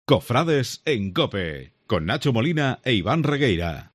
Cofrades en COPE, con Nacho Molina e Iván Regueira.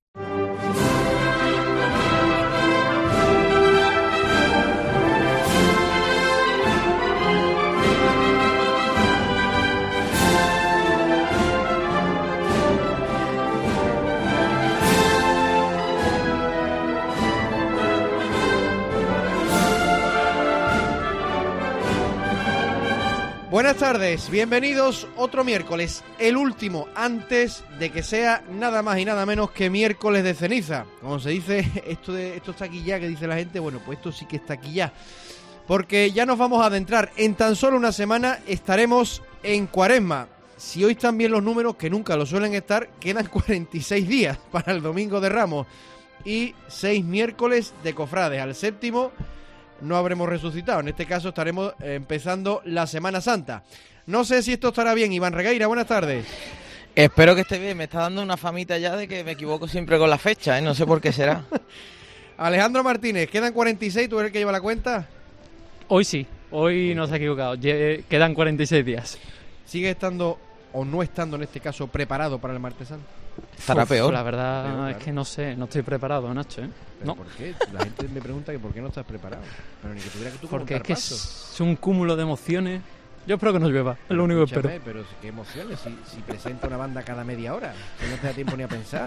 Buenas tardes, bienvenidos otro miércoles, el último antes de que sea nada más y nada menos que miércoles de ceniza. Como se dice, esto está aquí ya, que dice la gente, bueno, pues esto sí que está aquí ya. Porque ya nos vamos a adentrar, en tan solo una semana estaremos en Cuaresma. Si hoy están bien los números, que nunca lo suelen estar, quedan 46 días para el Domingo de Ramos y 6 miércoles de cofrades. Al séptimo no habremos resucitado, en este caso estaremos empezando la Semana Santa. No sé si esto estará bien, Iván Regueira, buenas tardes. Espero que esté bien, me está dando una famita ya de que me equivoco siempre con la fecha, no sé por qué será. Alejandro Martínez, ¿quedan 46? ¿Tú eres el que lleva la cuenta? Hoy sí, hoy no se ha equivocado, quedan 46 días. ¿Sigue estando o no estando en este caso preparado para el Martes Santo? Estará peor. La verdad peor, claro. Es que no sé, no estoy preparado, Nacho, ¿eh? ¿Pero No. por qué? La gente me pregunta que por qué no estás preparado. Pero ni que tuviera que tú Porque es contar que pasos. es un cúmulo de emociones. Yo espero que no llueva, es lo único que espero. Pero qué emociones, si presenta una banda cada media hora, que no te da tiempo ni a pensar.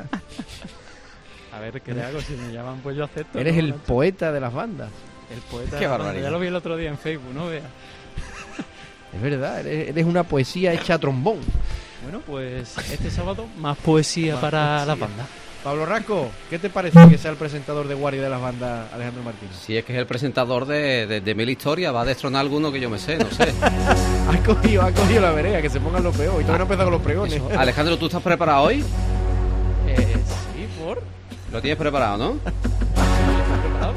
A ver, ¿qué le hago? Si me llaman, pues yo acepto. Eres ¿no, el Nacho? poeta de las bandas. El poeta. Qué de la banda. barbaridad. Ya lo vi el otro día en Facebook, no veas. Es verdad, eres una poesía hecha a trombón. Bueno, pues este sábado más poesía Más para poesía. la banda. Pablo Rasco, ¿qué te parece que sea el presentador de Guardia de las bandas, Alejandro Martínez? Si es que es el presentador de Mil Historias, va a destronar alguno que yo me sé, no sé. Ha cogido la vereda, que se pongan los peores. Y todavía no ha empezado con los pregones. Eso. Alejandro, ¿tú estás preparado hoy? Sí, por. Lo tienes preparado, ¿no? ¿Estás preparado?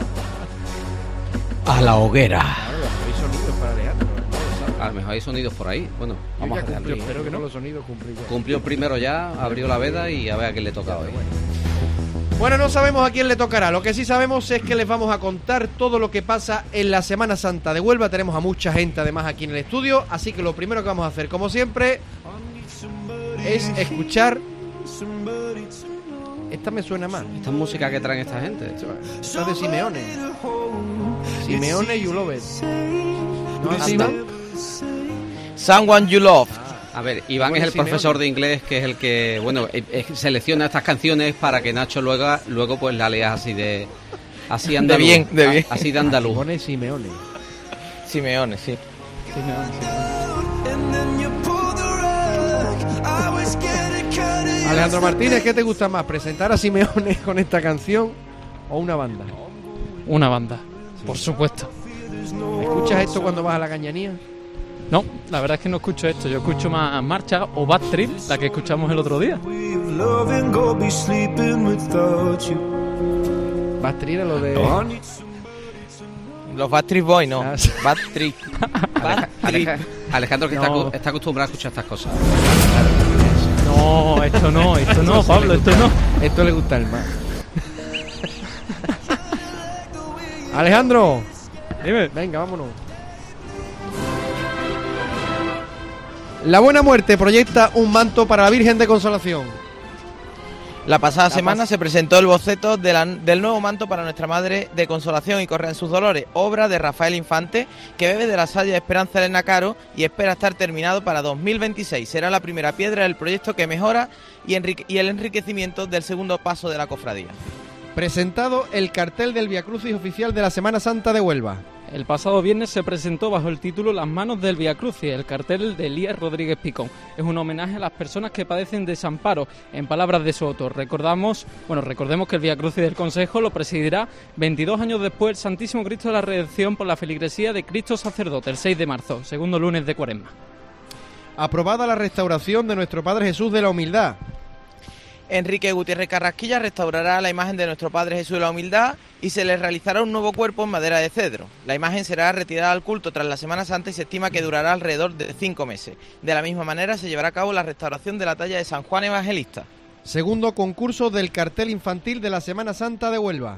A la hoguera. Claro, hay sonidos para Alejandro. No lo sabe. A lo mejor hay sonidos por ahí. Bueno, vamos a dejarlo. Yo ahí. espero que no los sonidos cumplí ya. Cumplió primero ya, abrió la veda y a ver a quién le toca hoy. Bueno, no sabemos a quién le tocará. Lo que sí sabemos es que les vamos a contar todo lo que pasa en la Semana Santa de Huelva. Tenemos a mucha gente además aquí en el estudio, así que lo primero que vamos a hacer, como siempre, es escuchar. Esta me suena mal. Esta música que traen esta gente. Esta es de Simeone. Simeone You Love It. ¿No es Anda. Simon? Someone You Love. A ver, Iván ¿Cómo es es el Simeone? profesor de inglés, que es el que, bueno, selecciona estas canciones para que Nacho luego pues la lea así de andaluz. bien, de bien. Así de andaluz. Simone Simeone. Simeone, sí. Sí, no, sí. Alejandro Martínez, ¿qué te gusta más? ¿Presentar a Simeone con esta canción o una banda? Una banda, por supuesto. ¿Escuchas esto cuando vas a la cañanía? No, la verdad es que no escucho esto. Yo escucho más Marcha o Bad Trip, la que escuchamos el otro día. Bastri era lo de... Los Backstreet Boys, no. Ah, sí. Bad Trip. Bad Trip. Alejandro, que No. está acostumbrado a escuchar estas cosas. No, esto no, Pablo, esto no. Esto le gusta el más. Alejandro, Dime. venga, vámonos. La Buena Muerte proyecta un manto para la Virgen de Consolación. La pasada semana se presentó el boceto del nuevo manto para nuestra Madre de Consolación y Correa en sus Dolores, obra de Rafael Infante, que bebe de la saya de Esperanza Elena Caro y espera estar terminado para 2026. Será la primera piedra del proyecto que mejora y el enriquecimiento del segundo paso de la cofradía. Presentado el cartel del Vía Crucis oficial de la Semana Santa de Huelva. El pasado viernes se presentó bajo el título Las manos del Vía Crucis, el cartel de Elías Rodríguez Picón. Es un homenaje a las personas que padecen desamparo. En palabras de su autor, recordemos que el Vía Crucis del Consejo lo presidirá 22 años después el Santísimo Cristo de la Redención por la feligresía de Cristo Sacerdote, el 6 de marzo, segundo lunes de Cuaresma. Aprobada la restauración de nuestro Padre Jesús de la Humildad. Enrique Gutiérrez Carrasquilla restaurará la imagen de nuestro Padre Jesús de la Humildad y se le realizará un nuevo cuerpo en madera de cedro. La imagen será retirada al culto tras la Semana Santa y se estima que durará alrededor de 5 meses. De la misma manera se llevará a cabo la restauración de la talla de San Juan Evangelista. Segundo concurso del cartel infantil de la Semana Santa de Huelva.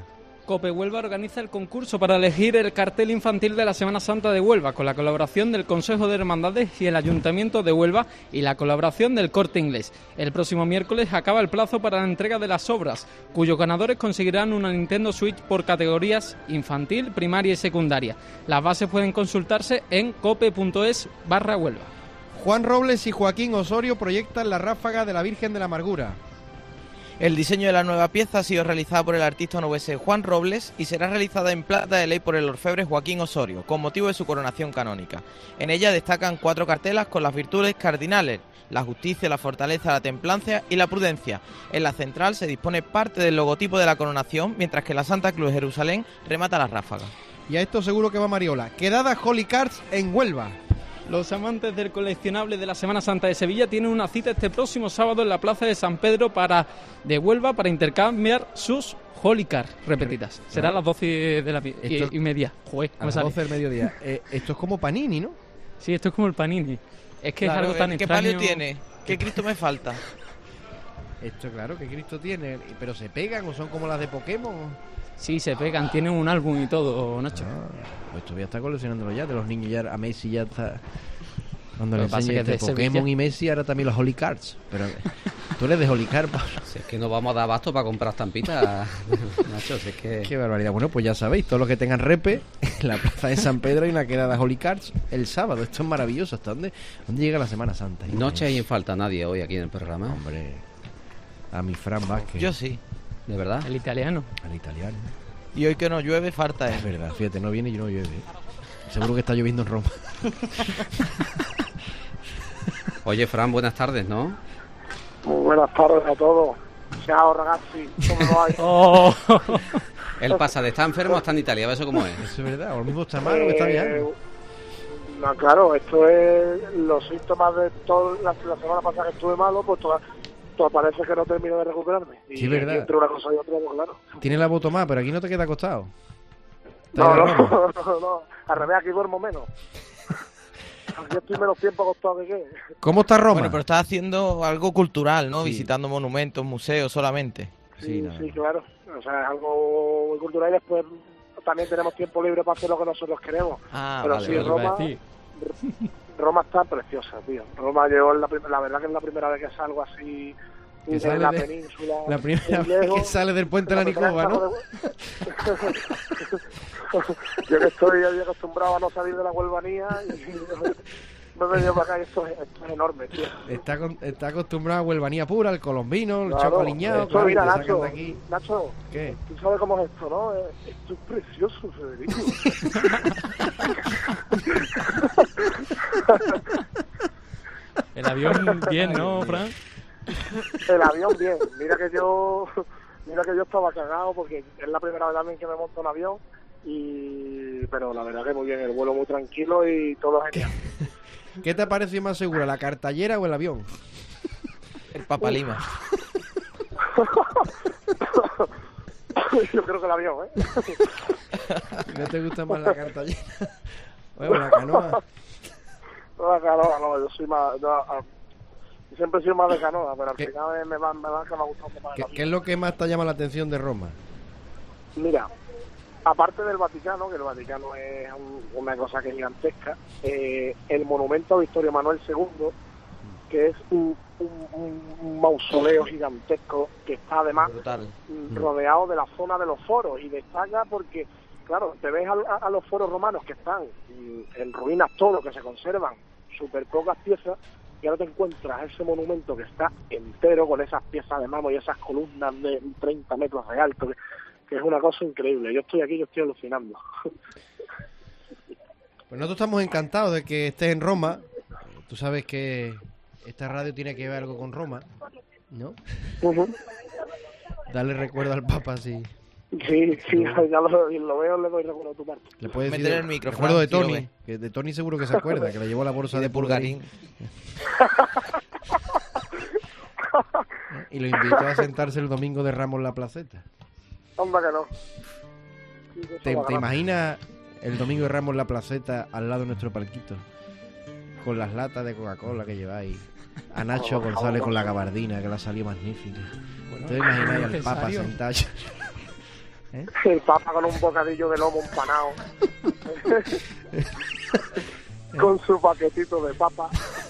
Cope Huelva organiza el concurso para elegir el cartel infantil de la Semana Santa de Huelva, con la colaboración del Consejo de Hermandades y el Ayuntamiento de Huelva y la colaboración del Corte Inglés. El próximo miércoles acaba el plazo para la entrega de las obras, cuyos ganadores conseguirán una Nintendo Switch por categorías infantil, primaria y secundaria. Las bases pueden consultarse en cope.es/Huelva. Juan Robles y Joaquín Osorio proyectan la ráfaga de la Virgen de la Amargura. El diseño de la nueva pieza ha sido realizada por el artista onubense Juan Robles y será realizada en plata de ley por el orfebre Joaquín Osorio, con motivo de su coronación canónica. En ella destacan 4 cartelas con las virtudes cardinales: la justicia, la fortaleza, la templanza y la prudencia. En la central se dispone parte del logotipo de la coronación, mientras que la Santa Cruz de Jerusalén remata la ráfaga. Y a esto seguro que va Mariola. Quedada Holy Cards en Huelva. Los amantes del coleccionable de la Semana Santa de Sevilla tienen una cita este próximo sábado en la Plaza de San Pedro de Huelva para intercambiar sus Holy Cards repetidas. Será a las 12 de y media. Joder, a las 12 del mediodía. Esto es como Panini, ¿no? Sí, esto es como el Panini. Es que claro, es algo tan ¿qué extraño. palio tiene? ¿Qué Cristo me falta? Esto, claro, que Cristo tiene. ¿Pero se pegan o son como las de Pokémon? Sí, se pegan, tienen un álbum y todo, Nacho. Pues todavía está coleccionándolo ya, de los niños ya, a Messi ya está... Cuando le Lo que pasa enseñe es que de es de Pokémon Sevilla. y Messi, ahora también los Holy Cards. Pero tú eres de Holy Card, Pablo. Si es que no vamos a dar abasto para comprar estampitas, Nacho, si es que... Qué barbaridad. Bueno, pues ya sabéis, todos los que tengan repe, en la Plaza de San Pedro hay una quedada Holy Cards el sábado. Esto es maravilloso. ¿Hasta dónde llega la Semana Santa? No echéis en falta a nadie hoy aquí en el programa. Hombre, a mi Fran Vázquez. Yo sí. ¿De verdad? El italiano. Al italiano. Y hoy que no llueve, falta Es verdad, fíjate, no viene y no llueve. Seguro que está lloviendo en Roma. Oye, Fran, buenas tardes, ¿no? Muy buenas tardes a todos. Ciao ragazzi, ¿cómo lo hay? Oh. Él pasa de estar enfermo a estar en Italia, ¿ves eso cómo es? Eso es verdad, o lo mismo está mal o está bien. No, claro, esto es los síntomas de toda la semana pasada que estuve malo, pues parece que no termino de recuperarme. Y Sí, verdad. entre una cosa y otra, pues claro. Tiene la voto más, pero aquí no te queda acostado. No, al revés, aquí duermo menos. Aquí estoy menos tiempo acostado que qué. ¿Cómo está Roma? Bueno, pero estás haciendo algo cultural, ¿no? Sí. Visitando monumentos, museos solamente. Sí, claro. O sea, es algo muy cultural y después también tenemos tiempo libre para hacer lo que nosotros queremos. Ah, pero vale, sí, vale. Roma... Roma está preciosa, tío. Roma llegó la verdad que es la primera vez que salgo así Que de sale la de- península. La primera muy vez lejos. que sale del puente de la Nicoba, ¿no? Yo que estoy ahí acostumbrado a no salir de la huelvanía y me he venido para acá y esto es enorme, tío. Está acostumbrado a huelvanía pura, el colombino, el Claro, chaco aliñado. esto, mira, te sacan Nacho, de aquí. Nacho, ¿Qué? tú sabes cómo es esto, ¿no? Esto es precioso, Federico. El avión bien, ¿no, Fran? El avión bien, mira que yo estaba cagado porque es la primera vez también que me monto en avión pero la verdad que muy bien, el vuelo muy tranquilo y todo genial. ¿Qué te parece más segura, la cartallera o el avión? El Papalima. Yo creo que el avión, ¿eh? ¿No te gusta más la cartallera? Bueno, la canoa. La canoa, no, yo soy más... yo siempre he sido más de canoa, pero al ¿Qué? final me va gustando más el ¿Qué avión. es lo que más te llama la atención de Roma? Mira, aparte del Vaticano, que el Vaticano es una cosa que es gigantesca, el monumento a Victorio Manuel II, que es un mausoleo gigantesco que está además Brutal. rodeado de la zona de los foros y destaca porque, claro, te ves a los foros romanos que están en ruinas todo, que se conservan súper pocas piezas, y ahora te encuentras ese monumento que está entero con esas piezas de mármol y esas columnas de 30 metros de alto, que es una cosa increíble. Yo estoy aquí, yo estoy alucinando. Pues nosotros estamos encantados de que estés en Roma. Tú sabes que esta radio tiene que ver algo con Roma, ¿no? Ujú. Darle recuerdo al Papa, sí. Sí, ya lo veo, le doy recuerdo a tu parte. Le puedes Meter decir el micro, recuerdo de Fran, si lo Tony, que de Tony seguro que se acuerda, que le llevó la bolsa Y de de Pulgarín. Y lo invitó a sentarse el domingo de Ramos en la placeta. Hombre, que no. Sí, eso ¿Te va a ganar. imaginas el domingo de Ramos en la placeta al lado de nuestro palquito? Con las latas de Coca-Cola que lleváis. A Nacho González con la gabardina, que la salió magnífica. ¿Te imagináis al Papa necesario. sentado? El Papa con un bocadillo de lomo empanado. Con su paquetito de papa.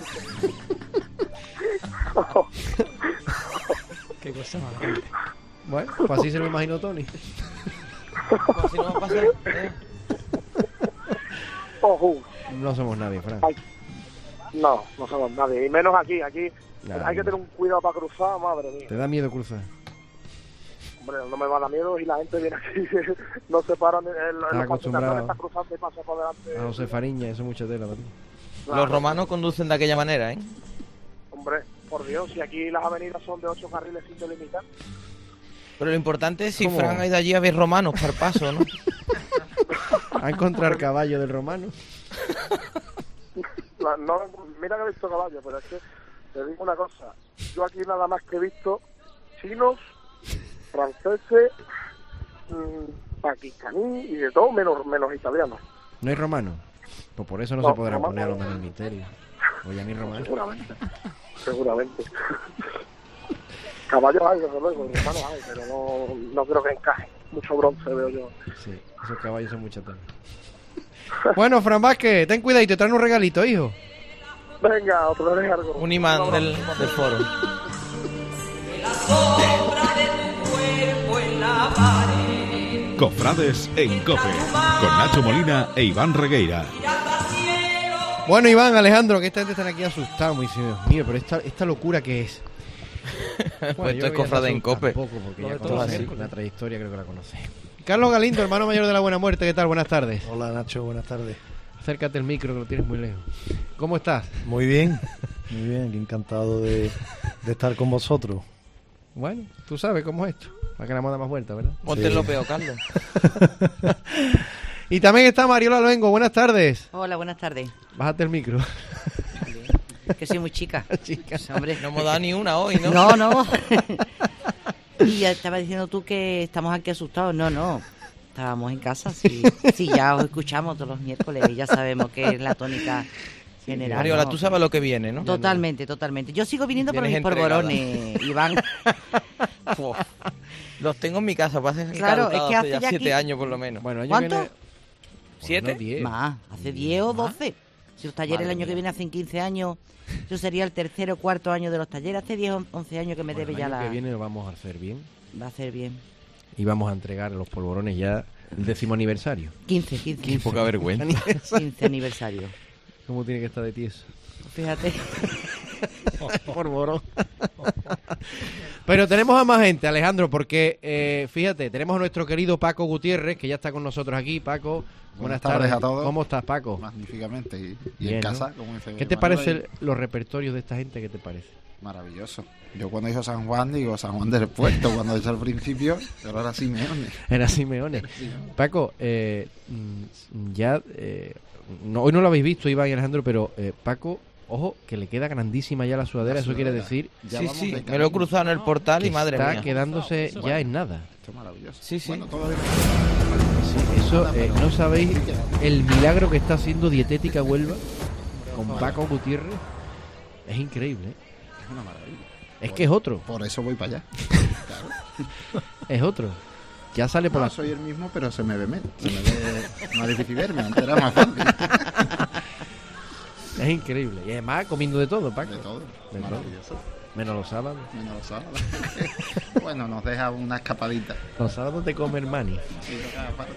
Qué cosa más grande. Bueno, pues así se lo imagino Tony. Pues así no va a pasar. Ojo. No somos nadie, Fran. Ay, no somos nadie. Y menos aquí. Nada, Hay que tener un cuidado para cruzar, madre mía. ¿Te da miedo cruzar? Hombre, no me va a dar miedo y la gente viene aquí, no se paran en los acostumbrado. está cruzando y pasa por delante. A José Fariña, eso es mucha tela también. Los romanos conducen de aquella manera, ¿eh? Hombre, por Dios, si aquí las avenidas son de 8 carriles sin delimitar. Pero lo importante es si ¿Cómo? Fran ha ido allí a ver romanos para el paso, ¿no? A encontrar caballo del romano. No, mira que he visto caballos, pero es que te digo una cosa. Yo aquí nada más que he visto chinos, franceses, pakistaní y de todo, menos italianos. ¿No hay romano? Pues por eso no No, se podrá romano poner a lo no. menos el misterio. Oye, a mí romano. Seguramente. Caballos hay, desde luego, romanos hay, pero no creo que encaje. Mucho bronce veo yo. Sí, esos caballos son mucha tela. Bueno, Fran Vázquez, ten cuidado y te traen un regalito, hijo. Venga, otro descargo. Un imán del foro. Cofrades en COPE, con Nacho Molina e Iván Regueira. Bueno, Iván, Alejandro, que esta gente están aquí asustados, muy diciendo, Dios mío, pero esta locura que es. Pues esto es Cofrade en COPE. Tampoco, porque Lo ya de todos conoces los la trayectoria, creo que la conoces. Carlos Galindo, hermano mayor de la Buena Muerte, ¿qué tal? Buenas tardes. Hola Nacho, buenas tardes. Acércate el micro, que lo tienes muy lejos. ¿Cómo estás? Muy bien, aquí encantado de estar con vosotros. Bueno, tú sabes cómo es esto. Para que la moda más vuelta, ¿verdad? Ponte lo peor, Carlos. Y también está Mariola Luengo, buenas tardes. Hola, buenas tardes. Bájate el micro. Que soy muy chica. Chica. Hombre. No hemos dado ni una hoy, ¿no? No. Y ya estaba diciendo tú que estamos aquí asustados. No. Estábamos en casa. Sí, ya os escuchamos todos los miércoles y ya sabemos que es la tónica general. Mariola, ¿no? tú sabes lo que viene, ¿no? Totalmente. Yo sigo viniendo por mis Vienes entregada. polvorones, Iván. Uf. Los tengo en mi casa, hace Claro, es que hace ya ya 7 aquí- años por lo menos. Bueno, año ¿Cuánto? viene- 7. Bueno, 10. Más, hace 10 o 12. Si los talleres Madre el año que mía. viene hacen 15 años, yo sería el tercer o cuarto año de los talleres. Hace 10 o 11 años que me Bueno, debe el ya año la... que viene lo vamos a hacer bien. Va a hacer bien. Y vamos a entregar los polvorones ya el 10º aniversario. 15 Poca vergüenza. 15 aniversario. ¿Cómo tiene que estar de tieso? Fíjate. Polvorón. Pero tenemos a más gente, Alejandro, porque fíjate, tenemos a nuestro querido Paco Gutiérrez, que ya está con nosotros aquí. Paco, buenas tardes a todos. ¿Cómo estás, Paco? Magníficamente. Y Bien, en ¿no? casa, como dice ¿Qué te Manuel, parecen los repertorios de esta gente? ¿Qué te parece? Maravilloso. Yo cuando dijo San Juan, digo San Juan del Puerto, cuando dice al principio, pero ahora Simeone. Era Simeone. Paco, hoy no lo habéis visto, Iván y Alejandro, pero Paco, ojo, que le queda grandísima ya la sudadera. Eso quiere decir Ya Sí, vamos sí, de me lo he camino. cruzado en el portal que y madre está mía. quedándose ya en nada. Esto es maravilloso. Sí, sí. Bueno, todo de- Sí, eso, no sabéis el milagro que está haciendo Dietética Huelva con Paco Gutiérrez. Es increíble, ¿eh? es una maravilla. Es que es otro, Por eso voy para allá. es otro. Ya sale por No, la... soy el mismo, pero se me ve menos. Se me ve más difícil verme. Antes era más fácil. Es increíble. Y además comiendo de todo, Paco. De todo. De todo. Maravilloso. Menos los sábados. Menos los sábados. Bueno, nos deja una escapadita. Los sábados te comen mani. Sí, aparte.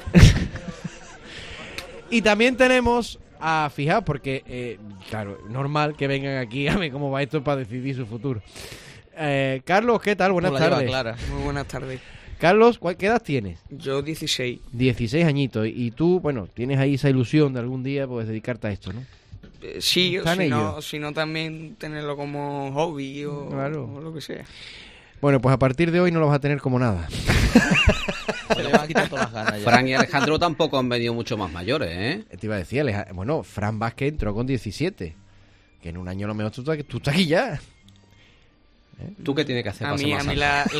Y también tenemos a, fijaos, porque, claro, normal que vengan aquí a ver cómo va esto para decidir su futuro. Carlos, ¿qué tal? Buenas Pues la lleva tardes. clara. Muy buenas tardes. Carlos, ¿qué edad tienes? Yo 16. 16 añitos. Y tú, bueno, tienes ahí esa ilusión de algún día pues dedicarte a esto, ¿no? Sí, o Están ellos. si no también tenerlo como hobby Claro. o lo que sea. Bueno, pues a partir de hoy no lo vas a tener como nada. Se le van a quitar todas las ganas ya. Fran y Alejandro tampoco han venido mucho más mayores, ¿eh? Te iba a decir, bueno, Fran Vázquez entró con 17. Que en un año a lo mejor tú estás aquí ya. ¿Tú qué tienes que hacer A para ser mí, más a mí alto?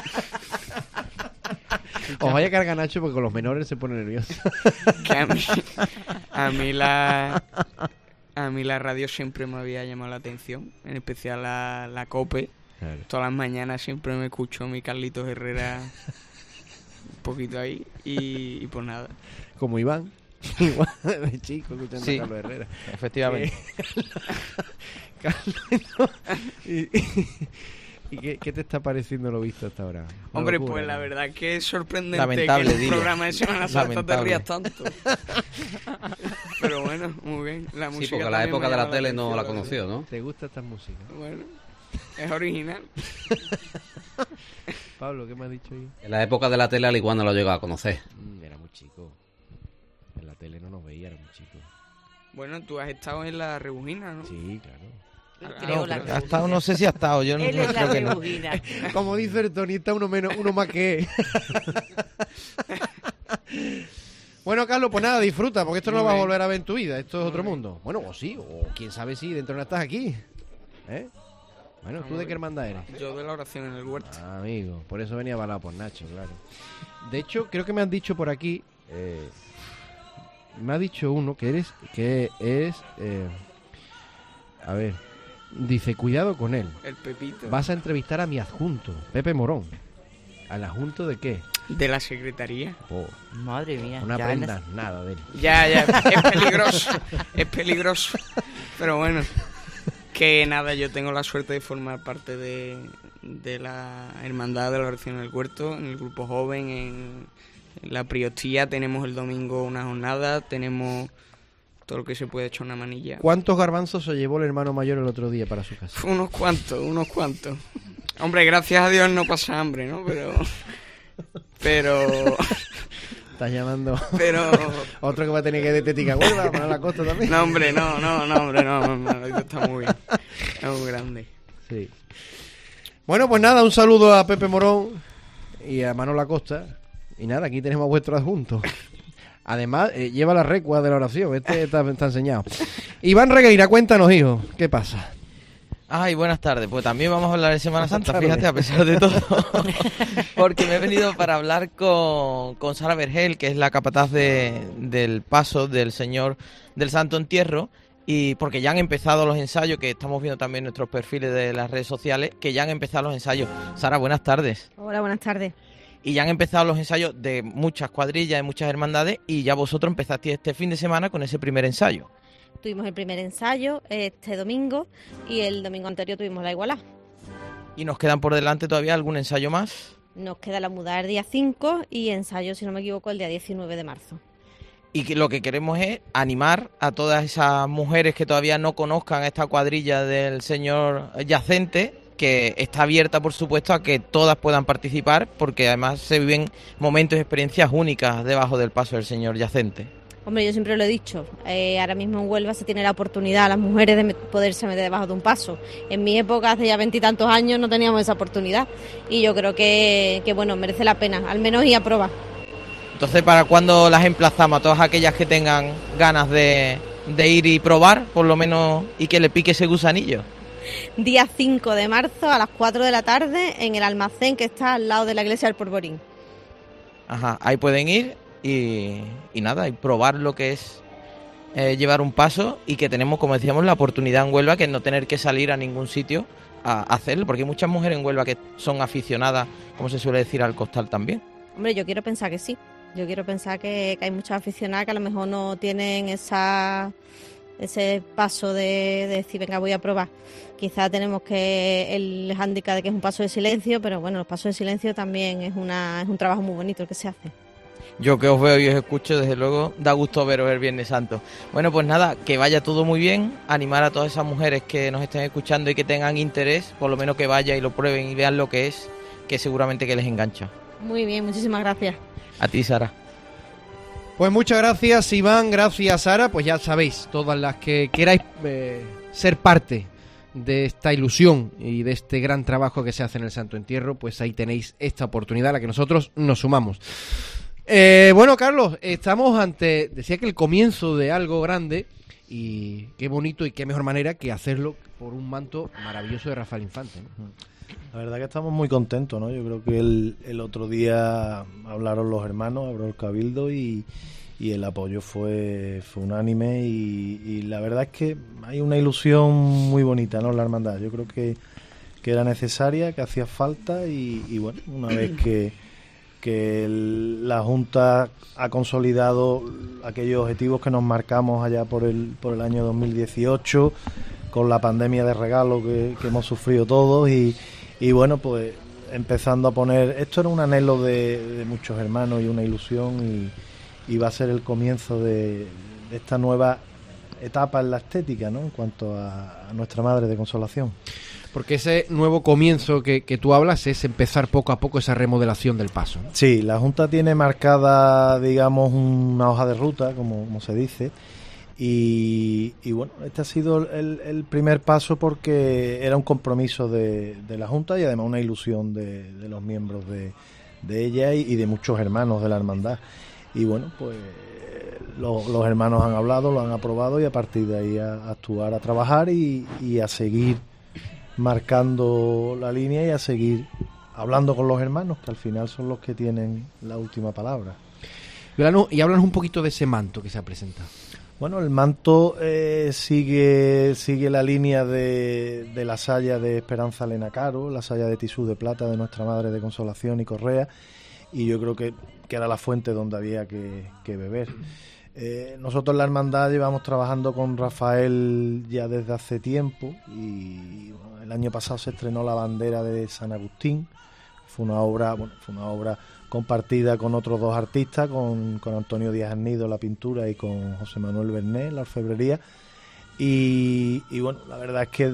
Os vaya a cargar Nacho porque con los menores se pone nervioso. que a mí la radio siempre me había llamado la atención, en especial la COPE. Claro. Todas las mañanas siempre me escucho a mi Carlitos Herrera un poquito ahí y pues nada. Como Iván. Igual de chico escuchando Sí, a Carlos Herrera. efectivamente. Carlos, ¿y qué te está pareciendo lo visto hasta ahora? Una Hombre, locura, pues la ¿no? verdad que es sorprendente Lamentable, que en un diría. programa de Semana Santa te Lamentable. rías tanto. Pero bueno, muy bien. La Sí, música porque la también época me de la llama tele no atención, la verdad. conoció, ¿no? ¿Te gusta esta música? Bueno, es original. Pablo, ¿qué me has dicho ahí? En la época de la tele al igual no lo llegó a conocer. Era muy chico. En la tele no nos veía, era muy chico. Bueno, tú has estado en la Rebujina, ¿no? Sí, claro. Creo la Ha estado, no sé si ha estado, yo no, Él no es la creo que no. rebujina. Como dice el Tony, está uno más que él. Bueno, Carlos, pues nada, disfruta, porque esto no lo vas a volver a ver en tu vida, esto es otro mundo. Bueno, o sí, o quién sabe si dentro no estás aquí. ¿Eh? Bueno, ¿tú de qué hermandad eres? Yo de la oración en el huerto. Ah, amigo, por eso venía avalado por Nacho, claro. De hecho, creo que me han dicho por aquí, me ha dicho uno que es, a ver, dice, cuidado con él. El Pepito. Vas a entrevistar a mi adjunto, Pepe Morón. ¿Al adjunto de qué? De la secretaría. Oh, Madre mía. no ya aprendas nada de él. Ya, es peligroso. Es peligroso. Pero bueno, que nada, yo tengo la suerte de formar parte de la Hermandad de la Oración en el Huerto, en el grupo joven, en la Priostía. Tenemos el domingo una jornada, tenemos todo lo que se puede echar una manilla. ¿Cuántos garbanzos se llevó el hermano mayor el otro día para su casa? Unos cuantos. Hombre, gracias a Dios no pasa hambre, ¿no? Pero Estás llamando pero otro que va a tener que de Tica Huelva para la costa también. no, hombre, no, esto está muy bien. Es muy grande. Sí. Bueno, pues nada, un saludo a Pepe Morón y a Manolo Acosta. Y nada, aquí tenemos a vuestro adjunto. Además, lleva la recua de la oración. Este está enseñado. Iván Regueira, cuéntanos, hijo, ¿qué pasa? Ay, buenas tardes. Pues también vamos a hablar de Semana Santa, fíjate, a pesar de todo. Porque me he venido para hablar con Sara Vergel, que es la capataz del paso del Señor del Santo Entierro. Y porque ya han empezado los ensayos, que estamos viendo también en nuestros perfiles de las redes sociales, que ya han empezado los ensayos. Sara, buenas tardes. Hola, buenas tardes. Y ya han empezado los ensayos de muchas cuadrillas, de muchas hermandades, y ya vosotros empezasteis este fin de semana con ese primer ensayo. Tuvimos el primer ensayo este domingo y el domingo anterior tuvimos la igualada. ¿Y nos quedan por delante todavía algún ensayo más? Nos queda la mudada el día 5 y ensayo, si no me equivoco, el día 19 de marzo. Y que lo que queremos es animar a todas esas mujeres que todavía no conozcan esta cuadrilla del Señor Yacente, que está abierta, por supuesto, a que todas puedan participar, porque además se viven momentos y experiencias únicas debajo del paso del Señor Yacente. Hombre, yo siempre lo he dicho, ahora mismo en Huelva se tiene la oportunidad a las mujeres de poderse meter debajo de un paso. En mi época, hace ya 20 y tantos años, no teníamos esa oportunidad y yo creo que bueno, merece la pena, al menos ir a probar. Entonces, ¿para cuándo las emplazamos a todas aquellas que tengan ganas de ir y probar, por lo menos, y que le pique ese gusanillo? Día 5 de marzo a las 4 de la tarde en el almacén que está al lado de la iglesia del Porvorín. Ajá, ahí pueden ir y nada, y probar lo que es llevar un paso, y que tenemos, como decíamos, la oportunidad en Huelva, que es no tener que salir a ningún sitio a hacerlo, porque hay muchas mujeres en Huelva que son aficionadas, como se suele decir, al costal también. Hombre, yo quiero pensar que sí. Yo quiero pensar que hay muchas aficionadas que a lo mejor no tienen ese paso de decir, venga, voy a probar. Quizá tenemos el hándicap de que es un paso de silencio, pero bueno, los pasos de silencio también es un trabajo muy bonito el que se hace. Yo que os veo y os escucho, desde luego, da gusto veros el Viernes Santo. Bueno, pues nada, que vaya todo muy bien, animar a todas esas mujeres que nos estén escuchando y que tengan interés, por lo menos que vayan y lo prueben y vean lo que es, que seguramente que les engancha. Muy bien, muchísimas gracias. A ti, Sara. Pues muchas gracias, Iván, gracias, Sara. Pues ya sabéis, todas las que queráis ser parte de esta ilusión y de este gran trabajo que se hace en el Santo Entierro, pues ahí tenéis esta oportunidad a la que nosotros nos sumamos. Bueno, Carlos, estamos ante, decía que el comienzo de algo grande, y qué bonito y qué mejor manera que hacerlo por un manto maravilloso de Rafael Infante, ¿no? La verdad que estamos muy contentos, ¿no? Yo creo que el otro día hablaron los hermanos, habló el Cabildo y el apoyo fue unánime y la verdad es que hay una ilusión muy bonita, ¿no? La hermandad, yo creo que era necesaria, que hacía falta y bueno, una vez la Junta ha consolidado aquellos objetivos que nos marcamos allá por el año 2018, con la pandemia de regalo que hemos sufrido todos y bueno, pues empezando a poner... Esto era un anhelo de muchos hermanos y una ilusión y va a ser el comienzo de esta nueva etapa en la estética, ¿no? En cuanto a nuestra Madre de Consolación. Porque ese nuevo comienzo que tú hablas es empezar poco a poco esa remodelación del paso, ¿no? Sí, la Junta tiene marcada, digamos, una hoja de ruta, como se dice, y bueno, este ha sido el primer paso porque era un compromiso de la Junta y además una ilusión de los miembros de ella y de muchos hermanos de la hermandad. Y bueno, pues los hermanos han hablado, lo han aprobado y a partir de ahí a actuar, a trabajar y a seguir marcando la línea y a seguir hablando con los hermanos, que al final son los que tienen la última palabra. Y háblanos un poquito de ese manto que se ha presentado. Bueno, el manto sigue la línea de la saya de Esperanza Elena Caro, la saya de tisú de plata de nuestra Madre de Consolación y Correa, y yo creo que era la fuente donde había que beber. Nosotros en la hermandad llevamos trabajando con Rafael ya desde hace tiempo y bueno, el año pasado se estrenó la bandera de San Agustín. Fue una obra compartida con otros dos artistas, con Antonio Díaz Arnido la pintura y con José Manuel Bernet la orfebrería. Y bueno, la verdad es que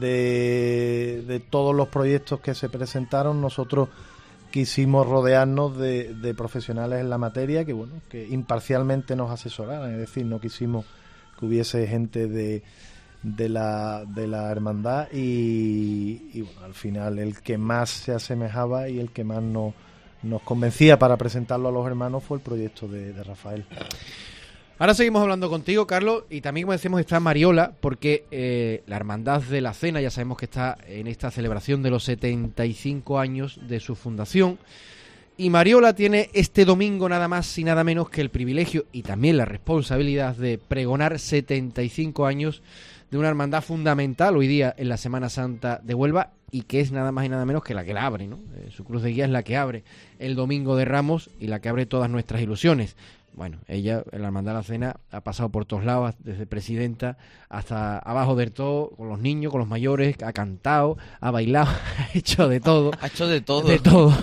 de todos los proyectos que se presentaron, nosotros quisimos rodearnos de profesionales en la materia que imparcialmente nos asesoraran, es decir, no quisimos que hubiese gente de la hermandad y bueno, al final el que más se asemejaba y el que más nos convencía para presentarlo a los hermanos fue el proyecto de Rafael. Ahora seguimos hablando contigo, Carlos, y también, como decimos, está Mariola, porque la Hermandad de la Cena ya sabemos que está en esta celebración de los 75 años de su fundación, y Mariola tiene este domingo nada más y nada menos que el privilegio y también la responsabilidad de pregonar 75 años de una hermandad fundamental hoy día en la Semana Santa de Huelva, y que es nada más y nada menos que la que la abre, ¿no? Su cruz de guía es la que abre el Domingo de Ramos y la que abre todas nuestras ilusiones. Bueno, ella, en la Hermandad de la Cena, ha pasado por todos lados, desde presidenta hasta abajo del todo, con los niños, con los mayores, ha cantado, ha bailado, ha hecho de todo. Ha hecho de todo. De todo.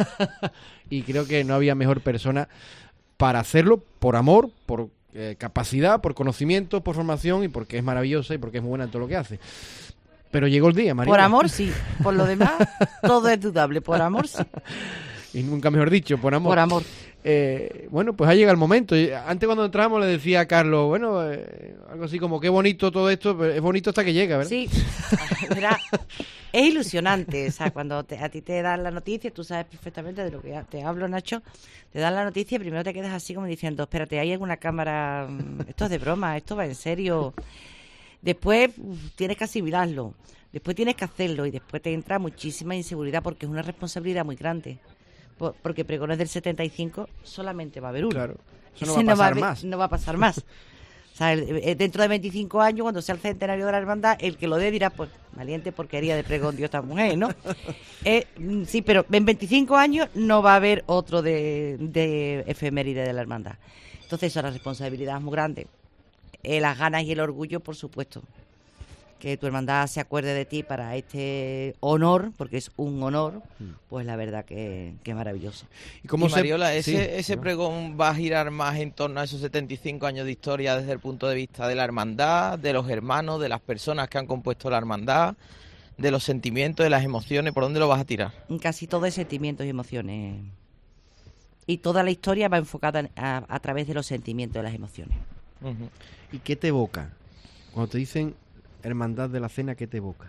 Y creo que no había mejor persona para hacerlo, por amor, por capacidad, por conocimiento, por formación y porque es maravillosa y porque es muy buena en todo lo que hace. Pero llegó el día, María. Por amor, sí. Por lo demás, todo es dudable. Por amor, sí. Y nunca mejor dicho, por amor. Por amor. Bueno, pues ha llegado el momento. Antes, cuando entramos, le decía a Carlos, bueno, algo así como qué bonito todo esto, pero es bonito hasta que llega, ¿verdad? Sí, verá, es ilusionante. O sea, cuando a ti te dan la noticia, tú sabes perfectamente de lo que te hablo, Nacho, te dan la noticia y primero te quedas así como diciendo, espérate, ¿hay alguna cámara? Esto es de broma, esto va en serio. Después tienes que asimilarlo, después tienes que hacerlo y después te entra muchísima inseguridad porque es una responsabilidad muy grande. Porque pregones del 75 solamente va a haber uno. Claro, eso no va a pasar más. No va a pasar más. O sea, dentro de 25 años, cuando sea el centenario de la hermandad, el que lo dé dirá, pues, valiente porquería de pregón dio esta mujer, ¿no? Sí, pero en 25 años no va a haber otro de efeméride de la hermandad. Entonces, eso es una responsabilidad muy grande. Las ganas y el orgullo, por supuesto. Que tu hermandad se acuerde de ti para este honor, porque es un honor, pues la verdad que es maravilloso. Y Mariola, ese pregón va a girar más en torno a esos 75 años de historia desde el punto de vista de la hermandad, de los hermanos, de las personas que han compuesto la hermandad, de los sentimientos, de las emociones. ¿Por dónde lo vas a tirar? Casi todo es sentimientos y emociones. Y toda la historia va enfocada a través de los sentimientos y las emociones. Uh-huh. ¿Y qué te evoca? Cuando te dicen Hermandad de la Cena, ¿qué te evoca?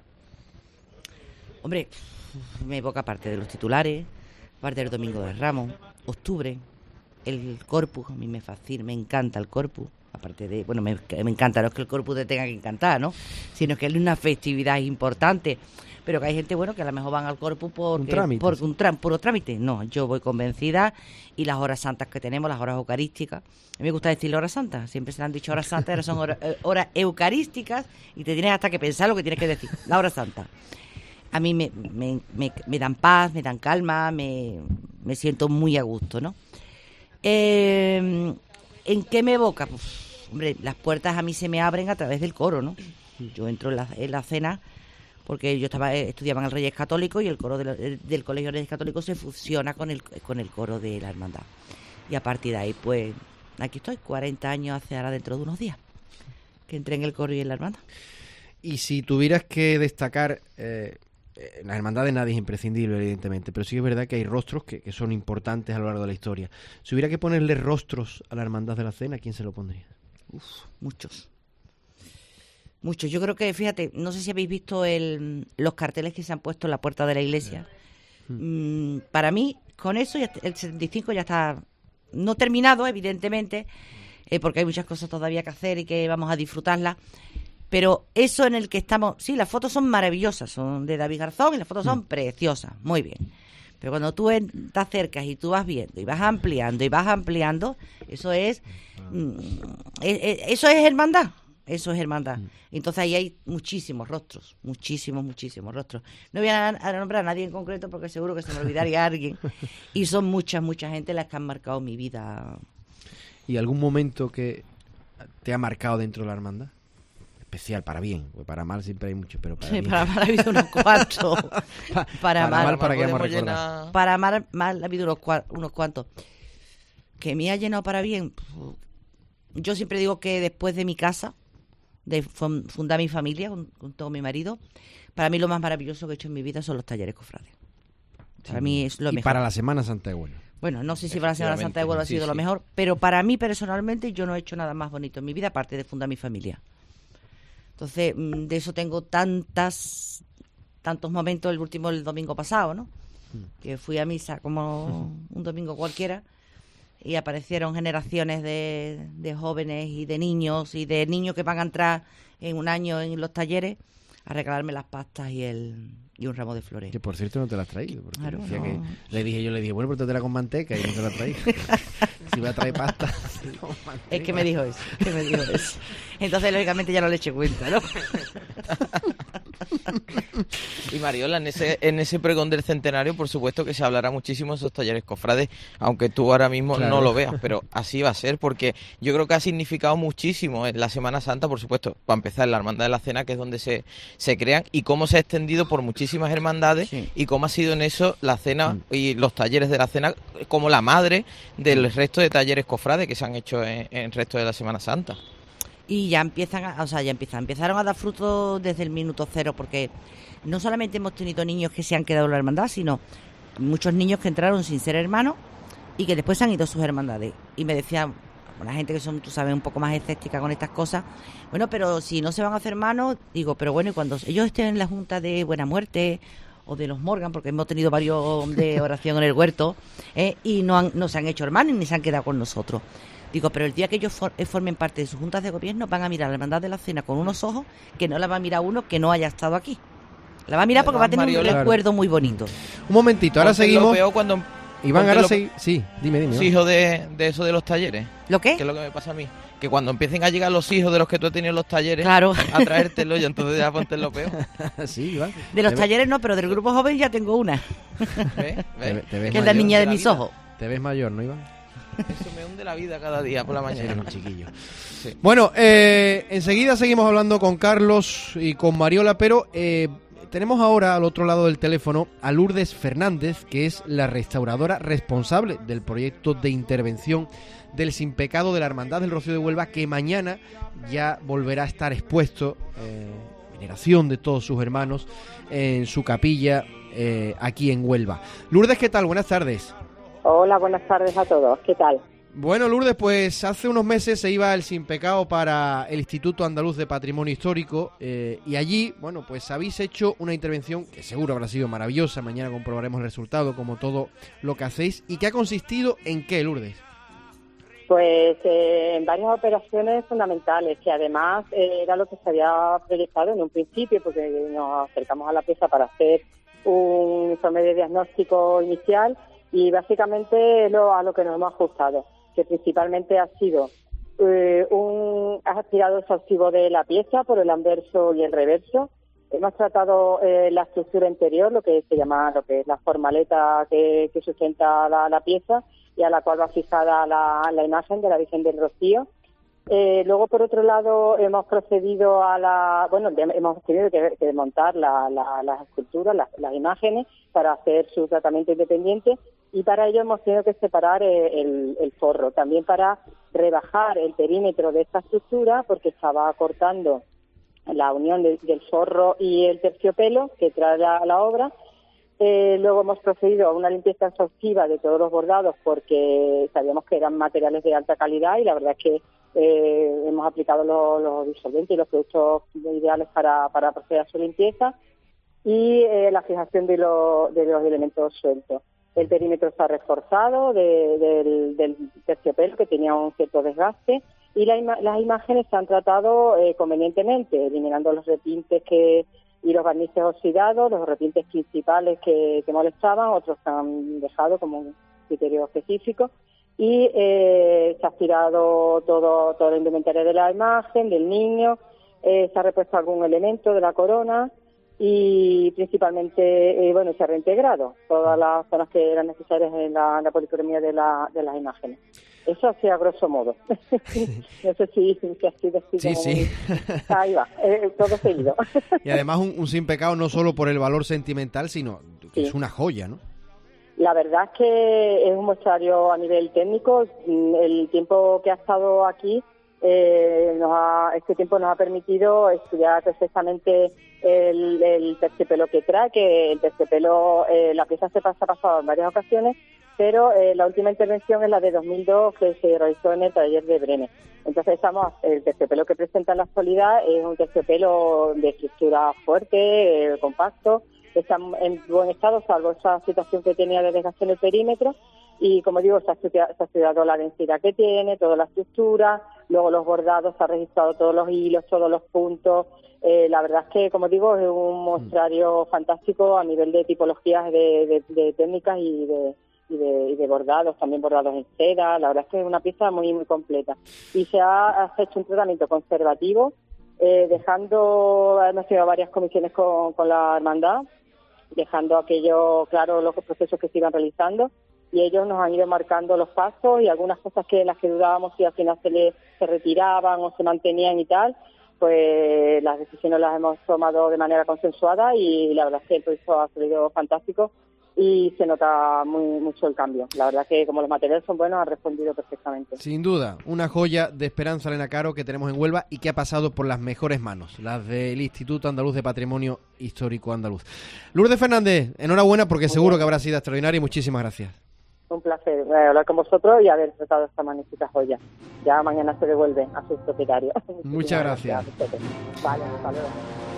Hombre, me evoca parte de los titulares, parte del Domingo de Ramos, octubre, el Corpus, a mí me fascina, me encanta el Corpus, aparte de, bueno, me encanta, no es que el Corpus te tenga que encantar, ¿no? Sino que es una festividad importante, pero que hay gente, bueno, que a lo mejor van al Corpus por puro trámite. No, yo voy convencida, y las horas santas que tenemos, las horas eucarísticas, a mí me gusta decirle horas santas, siempre se le han dicho horas santas, ahora son horas eucarísticas, y te tienes hasta que pensar lo que tienes que decir, la hora santa. a mí me dan paz, me dan calma, me siento muy a gusto, ¿no? ¿En qué me evoca? Pues, hombre, las puertas a mí se me abren a través del coro, ¿no? Yo entro en la cena porque yo estudiaba en el Reyes Católicos y el coro del Colegio Reyes Católicos se fusiona con el coro de la hermandad. Y a partir de ahí, pues, aquí estoy, 40 años hace ahora dentro de unos días, que entré en el coro y en la hermandad. Y si tuvieras que destacar, la hermandad de nadie es imprescindible, evidentemente, pero sí es verdad que hay rostros que son importantes a lo largo de la historia. Si hubiera que ponerle rostros a la hermandad de la cena, ¿a quién se lo pondría? Muchos. Yo creo que, fíjate, no sé si habéis visto los carteles que se han puesto en la puerta de la iglesia. Para mí, con eso, el 75 ya está, no terminado, evidentemente, porque hay muchas cosas todavía que hacer y que vamos a disfrutarlas. Pero eso en el que estamos, sí, las fotos son maravillosas, son de David Garzón y las fotos son preciosas, muy bien. Pero cuando tú te acercas y tú vas viendo y vas ampliando, eso es hermandad. Eso es hermandad. Entonces ahí hay muchísimos rostros, muchísimos rostros. No voy a nombrar a nadie en concreto porque seguro que se me olvidaría alguien. Y son mucha gente las que han marcado mi vida. ¿Y algún momento que te ha marcado dentro de la hermandad? Especial, para bien, porque para mal siempre hay mucho, pero para bien. Para mal ha habido unos cuantos. Para mal, ¿para qué vamos a recordar? Para mal ha habido unos cuantos. ¿Que me ha llenado para bien? Yo siempre digo que después de mi casa, de fundar mi familia con todo mi marido, para mí lo más maravilloso que he hecho en mi vida son los talleres cofrades. Para mí es lo mejor. Y para la Semana Santa de Huelva. Bueno, no sé si para la Semana Santa de Huelva ha sido lo mejor, pero para mí personalmente yo no he hecho nada más bonito en mi vida aparte de fundar mi familia. Entonces, de eso tengo tantos momentos, el domingo pasado, ¿no? Que fui a misa como un domingo cualquiera y aparecieron generaciones de jóvenes y de niños que van a entrar en un año en los talleres a regalarme las pastas y un ramo de flores. Que por cierto no te las has traído, porque claro, decía no. que le dije, bueno, pero te la con manteca y no te la traí. Si voy a traer pasta. Es que me dijo eso. Entonces, lógicamente, ya no le eché cuenta, ¿no? Y Mariola, en ese pregón del centenario, por supuesto que se hablará muchísimo de esos talleres cofrades, aunque tú ahora mismo no lo veas, pero así va a ser, porque yo creo que ha significado muchísimo en la Semana Santa, por supuesto, para empezar, en la Hermandad de la Cena, que es donde se crean, y cómo se ha extendido por muchísimas hermandades, y cómo ha sido en eso la cena y los talleres de la cena como la madre del resto de talleres cofrades que se han hecho en el resto de la Semana Santa. Y ya empezaron a dar fruto desde el minuto cero, porque no solamente hemos tenido niños que se han quedado en la hermandad, sino muchos niños que entraron sin ser hermanos y que después se han ido a sus hermandades. Y me decían, la gente que son, tú sabes, un poco más escéptica con estas cosas, bueno, pero si no se van a hacer hermanos, digo, pero bueno, y cuando ellos estén en la Junta de Buena Muerte o de los Morgan, porque hemos tenido varios de oración en el huerto, y no se han hecho hermanos ni se han quedado con nosotros. Digo, pero el día que ellos formen parte de sus juntas de gobierno van a mirar la Hermandad de la Cena con unos ojos que no la va a mirar uno que no haya estado aquí. La va a mirar porque va a tener un recuerdo muy bonito. Un momentito, ahora seguimos. Lo veo cuando Iván, ahora sí, dime. Los hijos de eso de los talleres. ¿Lo qué? Que es lo que me pasa a mí. Que cuando empiecen a llegar los hijos de los que tú has tenido en los talleres, claro, a traértelo y entonces ya ponte lo peor. Sí, Iván. De los talleres no, pero del grupo joven ya tengo una. ¿Ves? Que es la niña de mis ojos. Te ves mayor, ¿no, Iván? Eso me hunde la vida cada día por la mañana. Eres un chiquillo. Sí. Bueno, enseguida seguimos hablando con Carlos y con Mariola, pero tenemos ahora al otro lado del teléfono a Lourdes Fernández, que es la restauradora responsable del proyecto de intervención del Sin Pecado de la Hermandad del Rocío de Huelva, que mañana ya volverá a estar expuesto, veneración de todos sus hermanos, en su capilla aquí en Huelva. Lourdes, ¿qué tal? Buenas tardes. Hola, buenas tardes a todos. ¿Qué tal? Bueno, Lourdes, pues hace unos meses se iba el Sin Pecado para el Instituto Andaluz de Patrimonio Histórico y allí, bueno, pues habéis hecho una intervención que seguro habrá sido maravillosa. Mañana comprobaremos el resultado, como todo lo que hacéis. ¿Y qué ha consistido en qué, Lourdes? Pues en varias operaciones fundamentales, que además era lo que se había proyectado en un principio, porque nos acercamos a la pieza para hacer un informe de diagnóstico inicial y básicamente a lo que nos hemos ajustado, que principalmente ha sido un aspirado exhaustivo de la pieza por el anverso y el reverso, Hemos tratado la estructura interior, lo que es la formaleta que sustenta la pieza y a la cual va fijada la imagen de la Virgen del Rocío. Luego, por otro lado, hemos procedido hemos tenido que desmontar las esculturas, las imágenes, para hacer su tratamiento independiente, y para ello hemos tenido que separar el forro, también para rebajar el perímetro de esta estructura, porque estaba cortando la unión del forro y el terciopelo que trae la obra. Luego hemos procedido a una limpieza exhaustiva de todos los bordados, porque sabíamos que eran materiales de alta calidad, y la verdad es que hemos aplicado los disolventes y los productos ideales para proceder a su limpieza, y la fijación de los elementos sueltos. El perímetro está reforzado del terciopelo, que tenía un cierto desgaste, y las imágenes se han tratado convenientemente, eliminando los repintes y los barnices oxidados, los repintes principales que molestaban, otros se han dejado como un criterio específico, y se ha aspirado todo el indumentario de la imagen, del niño, se ha repuesto algún elemento de la corona, y principalmente se ha reintegrado todas las zonas que eran necesarias en la policromía de las imágenes. Eso así a grosso modo. No sé si así decimos. Sí. Ahí va, todo seguido. Y además un sin pecado no solo por el valor sentimental, sino que es una joya, ¿no? La verdad es que es un muestrario a nivel técnico. El tiempo que ha estado aquí, este tiempo nos ha permitido estudiar perfectamente el terciopelo que trae, que el terciopelo, la pieza se ha pasado en varias ocasiones, pero la última intervención es la de 2002, que se realizó en el taller de Brenes. Entonces el terciopelo que presenta en la actualidad es un terciopelo de estructura fuerte, compacto, está en buen estado, salvo esa situación que tenía de desgaste en el perímetro, y como digo, se ha estudiado la densidad que tiene, toda la estructura, luego los bordados, se ha registrado todos los hilos, todos los puntos. La verdad es que, como digo, es un muestrario fantástico a nivel de tipologías de técnicas y de bordados, también bordados en seda. La verdad es que es una pieza muy, muy completa. Y se ha hecho un tratamiento conservativo, hemos tenido varias comisiones con la hermandad, dejando aquello claro los procesos que se iban realizando, y ellos nos han ido marcando los pasos, y algunas cosas que las que dudábamos si al final se retiraban o se mantenían y tal, pues las decisiones las hemos tomado de manera consensuada, y la verdad es que el proyecto ha salido fantástico y se nota mucho el cambio. La verdad es que como los materiales son buenos, ha respondido perfectamente. Sin duda, una joya de Esperanza Elena Caro que tenemos en Huelva y que ha pasado por las mejores manos, las del Instituto Andaluz de Patrimonio Histórico Andaluz. Lourdes Fernández, enhorabuena, porque seguro que habrá sido extraordinaria, y muchísimas gracias. Un placer hablar con vosotros y haber tratado esta magnífica joya. Ya mañana se devuelve a su propietario. Muchas gracias. Vale, hasta luego.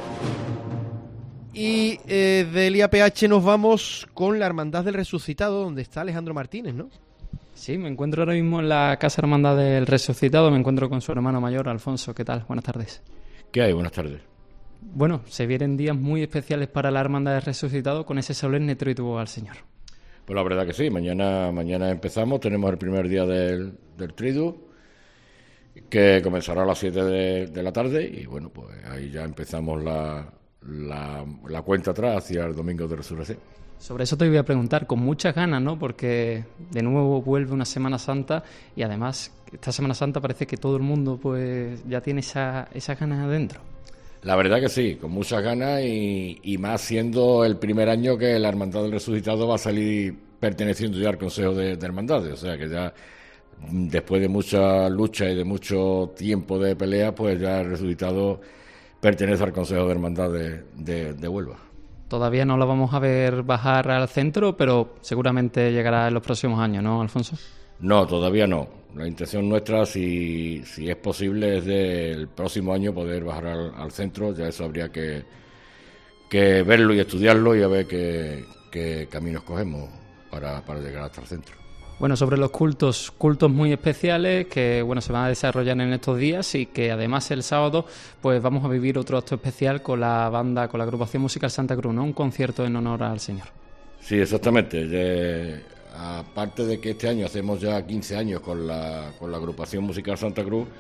Y del IAPH nos vamos con la Hermandad del Resucitado, donde está Alejandro Martínez, ¿no? Sí, me encuentro ahora mismo en la Casa Hermandad del Resucitado, me encuentro con su hermano mayor, Alfonso. ¿Qué tal? Buenas tardes. ¿Qué hay? Buenas tardes. Bueno, se vienen días muy especiales para la Hermandad del Resucitado con ese solemne triduo al Señor. Pues la verdad que sí, mañana empezamos, tenemos el primer día del triduo, que comenzará a las 7 de la tarde, y bueno, pues ahí ya empezamos la cuenta atrás hacia el Domingo de Resurrección. Sobre eso te voy a preguntar, con muchas ganas, ¿no? Porque de nuevo vuelve una Semana Santa, y además esta Semana Santa parece que todo el mundo pues ya tiene esas ganas adentro. La verdad que sí, con muchas ganas, y más siendo el primer año que la Hermandad del Resucitado va a salir perteneciendo ya al Consejo de Hermandades, o sea que ya después de mucha lucha y de mucho tiempo de pelea, pues ya el Resucitado pertenece al Consejo de Hermandades de Huelva. Todavía no la vamos a ver bajar al centro, pero seguramente llegará en los próximos años, ¿no, Alfonso? No, todavía no. La intención nuestra, si es posible, es del próximo año poder bajar al centro. Ya eso habría que verlo y estudiarlo, y a ver qué caminos cogemos para llegar hasta el centro. Bueno, sobre los cultos muy especiales que bueno se van a desarrollar en estos días, y que además el sábado pues vamos a vivir otro acto especial con la agrupación musical Santa Cruz, ¿no? Un concierto en honor al Señor. Sí, exactamente. Aparte de que este año hacemos ya 15 años con la agrupación musical Santa Cruz,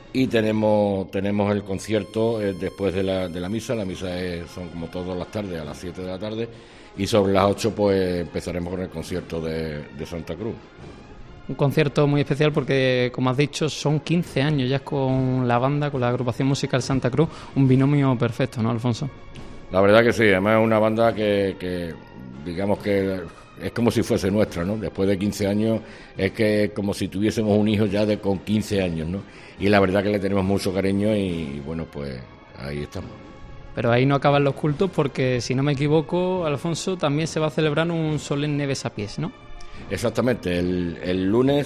y tenemos el concierto después de la misa. La misa son como todas las tardes, a las 7 de la tarde, y sobre las 8 pues empezaremos con el concierto de Santa Cruz. Un concierto muy especial porque, como has dicho, son 15 años ya con la banda, con la agrupación musical Santa Cruz, un binomio perfecto, ¿no, Alfonso? La verdad que sí, además es una banda que digamos que es como si fuese nuestra, ¿no? Después de 15 años es que es como si tuviésemos un hijo ya con 15 años, ¿no? Y la verdad que le tenemos mucho cariño y bueno, pues ahí estamos. Pero ahí no acaban los cultos porque, si no me equivoco, Alfonso, también se va a celebrar un solemne besapiés, ¿no? Exactamente, el lunes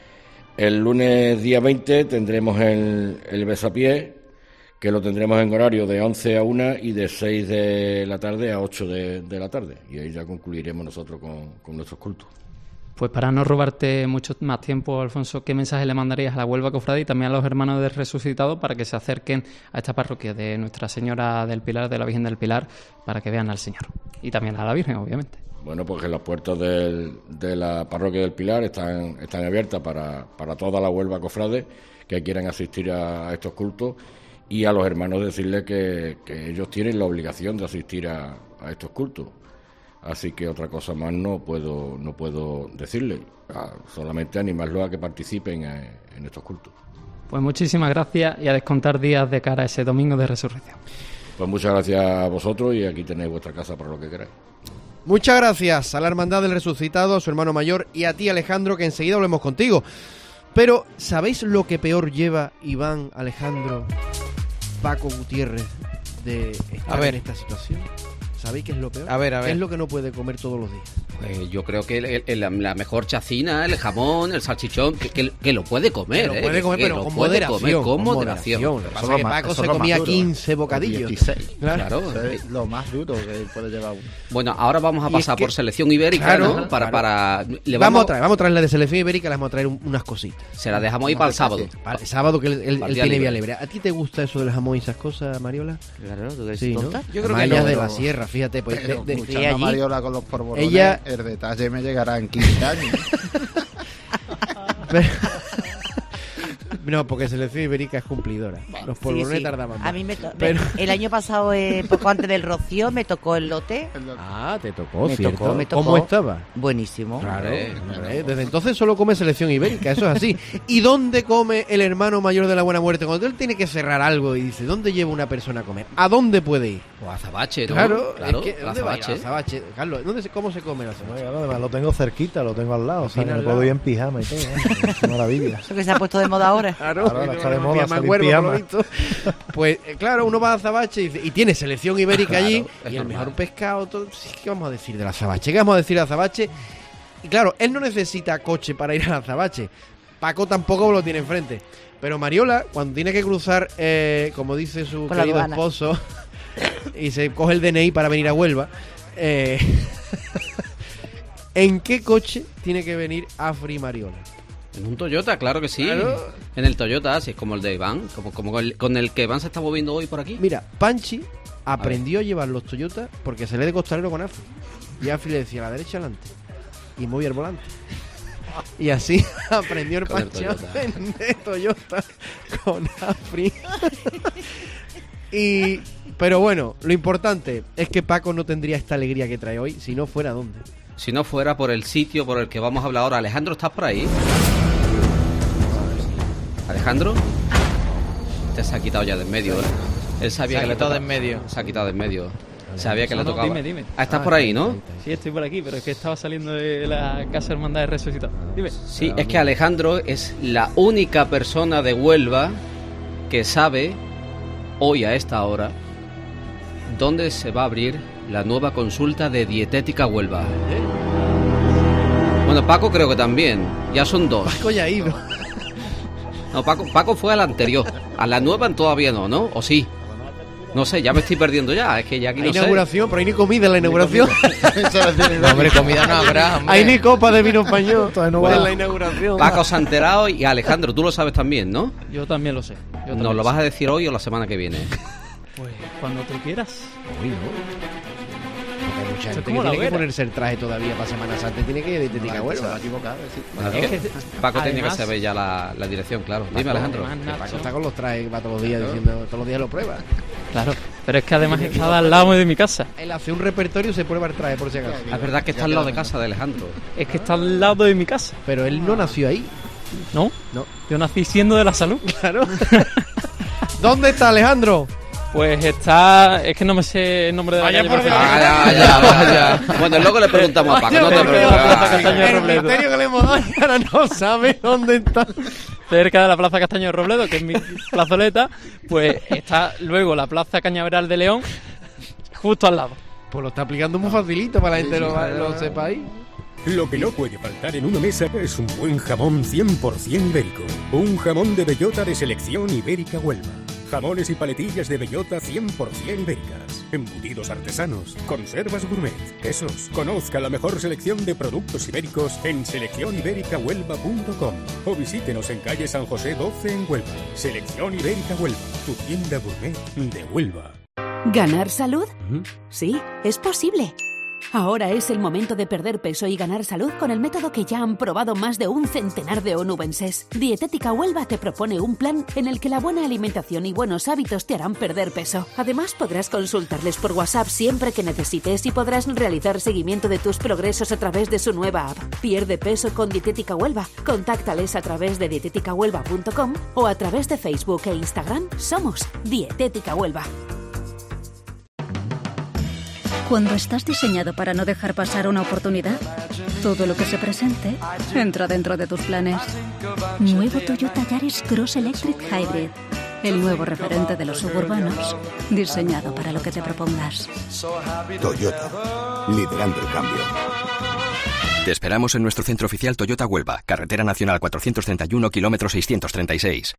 día 20 tendremos el besapiés, que lo tendremos en horario de 11 a 1 y de 6 de la tarde a 8 de la tarde, y ahí ya concluiremos nosotros con nuestros cultos. Pues para no robarte mucho más tiempo, Alfonso, ¿qué mensaje le mandarías a la Huelva Cofradía y también a los hermanos del Resucitado para que se acerquen a esta parroquia de Nuestra Señora del Pilar, de la Virgen del Pilar, para que vean al Señor? Y también a la Virgen, obviamente. Bueno, pues que las puertas de la parroquia del Pilar están abiertas para toda la Huelva Cofrade que quieran asistir a estos cultos, y a los hermanos decirles que ellos tienen la obligación de asistir a estos cultos. Así que otra cosa más no puedo decirles, solamente animarlos a que participen en estos cultos. Pues muchísimas gracias y a descontar días de cara a ese domingo de resurrección. Pues muchas gracias a vosotros y aquí tenéis vuestra casa para lo que queráis. Muchas gracias a la Hermandad del Resucitado, a su hermano mayor y a ti, Alejandro, que enseguida hablemos contigo. Pero, ¿sabéis lo que peor lleva Iván, Alejandro, Paco Gutiérrez de estar en esta situación? ¿Sabéis qué es lo peor? A ver. ¿Qué es lo que no puede comer todos los días? Yo creo que la mejor chacina, el jamón, el salchichón, que lo puede comer. Que lo puede comer, pero con moderación. Con moderación. Lo que pasa es que Paco se comía 15 bocadillos. 16. Claro. Es lo más duro que puede llevar uno. Bueno, ahora vamos a pasar por selección ibérica, claro, ¿no? Para vamos a traerle de selección ibérica, le vamos a traer unas cositas. Se las dejamos ahí para el sábado. Para el sábado, que él tiene vía libre. ¿A ti te gusta eso del jamón y esas cosas, Mariola? Claro, ¿tú sí, ¿no? Yo creo que Mayas no. de la Sierra, fíjate. Pues, escuchando a Mariola con los porbolones, ella... el detalle me llegará en 15 años. No, porque selección ibérica es cumplidora. Los polvorones tardaban más. A mí el año pasado, poco antes del Rocío, me tocó el lote. Te tocó, me ¿cierto? tocó. ¿Cómo estaba? Buenísimo. Claro. Desde entonces solo come selección ibérica, eso es así. ¿Y dónde come el hermano mayor de la Buena Muerte? Cuando él tiene que cerrar algo y dice, ¿dónde lleva una persona a comer? ¿A dónde puede ir? O a Azabache, ¿no? Claro, es que, ¿dónde va a ir a Azabache? Carlos, ¿cómo se come el Azabache? Además, lo tengo cerquita, lo tengo al lado, o sea, que me puedo ir en pijama y todo. Es maravilla. Eso que se ha puesto de moda ahora. Claro, está de moda, pijama. Pues claro, uno va a Azabache y tiene selección ibérica allí, y el normal. mejor pescado, todo. ¿Qué vamos a decir del Azabache? ¿Qué vamos a decir del Azabache? Y claro, él no necesita coche para ir al Azabache. Paco tampoco lo tiene enfrente. Pero Mariola, cuando tiene que cruzar, como dice su por querido esposo, y se coge el DNI para venir a Huelva, ¿en qué coche tiene que venir Afri Mariola? En un Toyota, claro que sí. Claro. En el Toyota, así es como el de Iván, como con el que Iván se está moviendo hoy por aquí. Mira, Panchi aprendió a llevar los Toyota porque se le de costalero con Afri. Y Afri le decía a la derecha adelante y movía el volante. Y así aprendió el Panchi a vender Toyota con Afri. Pero bueno, lo importante es que Paco no tendría esta alegría que trae hoy si no fuera ¿dónde? Si no fuera por el sitio por el que vamos a hablar ahora. Alejandro, ¿estás por ahí? ¿Alejandro? Este se ha quitado ya de en medio. Él sabía que le tocaba. Se ha quitado de en medio. Sabía que le tocaba. Dime. ¿Estás por ahí, no? Sí, estoy por aquí, pero es que estaba saliendo de la Casa Hermandad de Resucitado. Dime. Sí, es que Alejandro es la única persona de Huelva que sabe, hoy a esta hora, dónde se va a abrir la nueva consulta de Dietética Huelva. Bueno, Paco creo que también. Ya son dos. Paco ya ha ido. No, Paco fue a la anterior. A la nueva todavía no, ¿no? ¿O sí? No sé, ya me estoy perdiendo ya. Es que ya aquí no sé. Inauguración, pero hay ni comida en la inauguración. No, hombre, comida no habrá, hombre. Hay ni copa de vino español en la inauguración. Paco se ha enterado y Alejandro, tú lo sabes también, ¿no? Yo también lo sé. ¿Nos lo vas a decir hoy o la semana que viene? Pues cuando tú quieras. Hoy no. mucha gente que como la tiene que hoguera. ponerse el traje todavía para Semana Santa y tiene que ir de Dietética Se va a Huelva. equivocar, sí. Claro. Es que- Paco tiene que además- saber ya la dirección, claro. Dime, Alejandro. además, Paco Nacho, está con los trajes que va todos los días diciendo, todos los días lo prueba. claro, pero es que además está al lado de mi casa. Él hace un repertorio y se prueba el traje por si acaso. Es verdad que está al lado de casa de Alejandro. Es que está al lado de mi casa. Pero él no nació ahí. ¿No? No. Yo nací siendo de la salud. Claro. ¿Dónde está Alejandro? Pues está... Es que no me sé el nombre de la Vaya calle. por pero- Dios. Vaya. Bueno, luego le preguntamos a Paco. No te Vaya, preocupes. el misterio que le hemos dado y ahora no sabe dónde está. Cerca de la Plaza Castaño de Robledo, que es mi plazoleta, pues está luego la Plaza Cañaveral de León, justo al lado. Pues lo está aplicando muy facilito para la gente lo sepáis. Lo que no puede faltar en una mesa es un buen jamón 100% ibérico. Un jamón de bellota de selección Ibérica Huelva. Jamones y paletillas de bellota 100% ibéricas. Embutidos artesanos. Conservas gourmet. Quesos. Conozca la mejor selección de productos ibéricos en seleccionibericahuelva.com o visítenos en calle San José 12 en Huelva. Selección Ibérica Huelva. Tu tienda gourmet de Huelva. ¿Ganar salud? Sí, es posible. Ahora es el momento de perder peso y ganar salud con el método que ya han probado más de un centenar de onubenses. Dietética Huelva te propone un plan en el que la buena alimentación y buenos hábitos te harán perder peso. Además, podrás consultarles por WhatsApp siempre que necesites y podrás realizar seguimiento de tus progresos a través de su nueva app. Pierde peso con Dietética Huelva. Contáctales a través de dieteticahuelva.com o a través de Facebook e Instagram. Somos Dietética Huelva. Cuando estás diseñado para no dejar pasar una oportunidad, todo lo que se presente entra dentro de tus planes. Nuevo Toyota Yaris Cross Electric Hybrid. El nuevo referente de los suburbanos, diseñado para lo que te propongas. Toyota, liderando el cambio. Te esperamos en nuestro centro oficial Toyota Huelva, Carretera Nacional 431, kilómetro 636.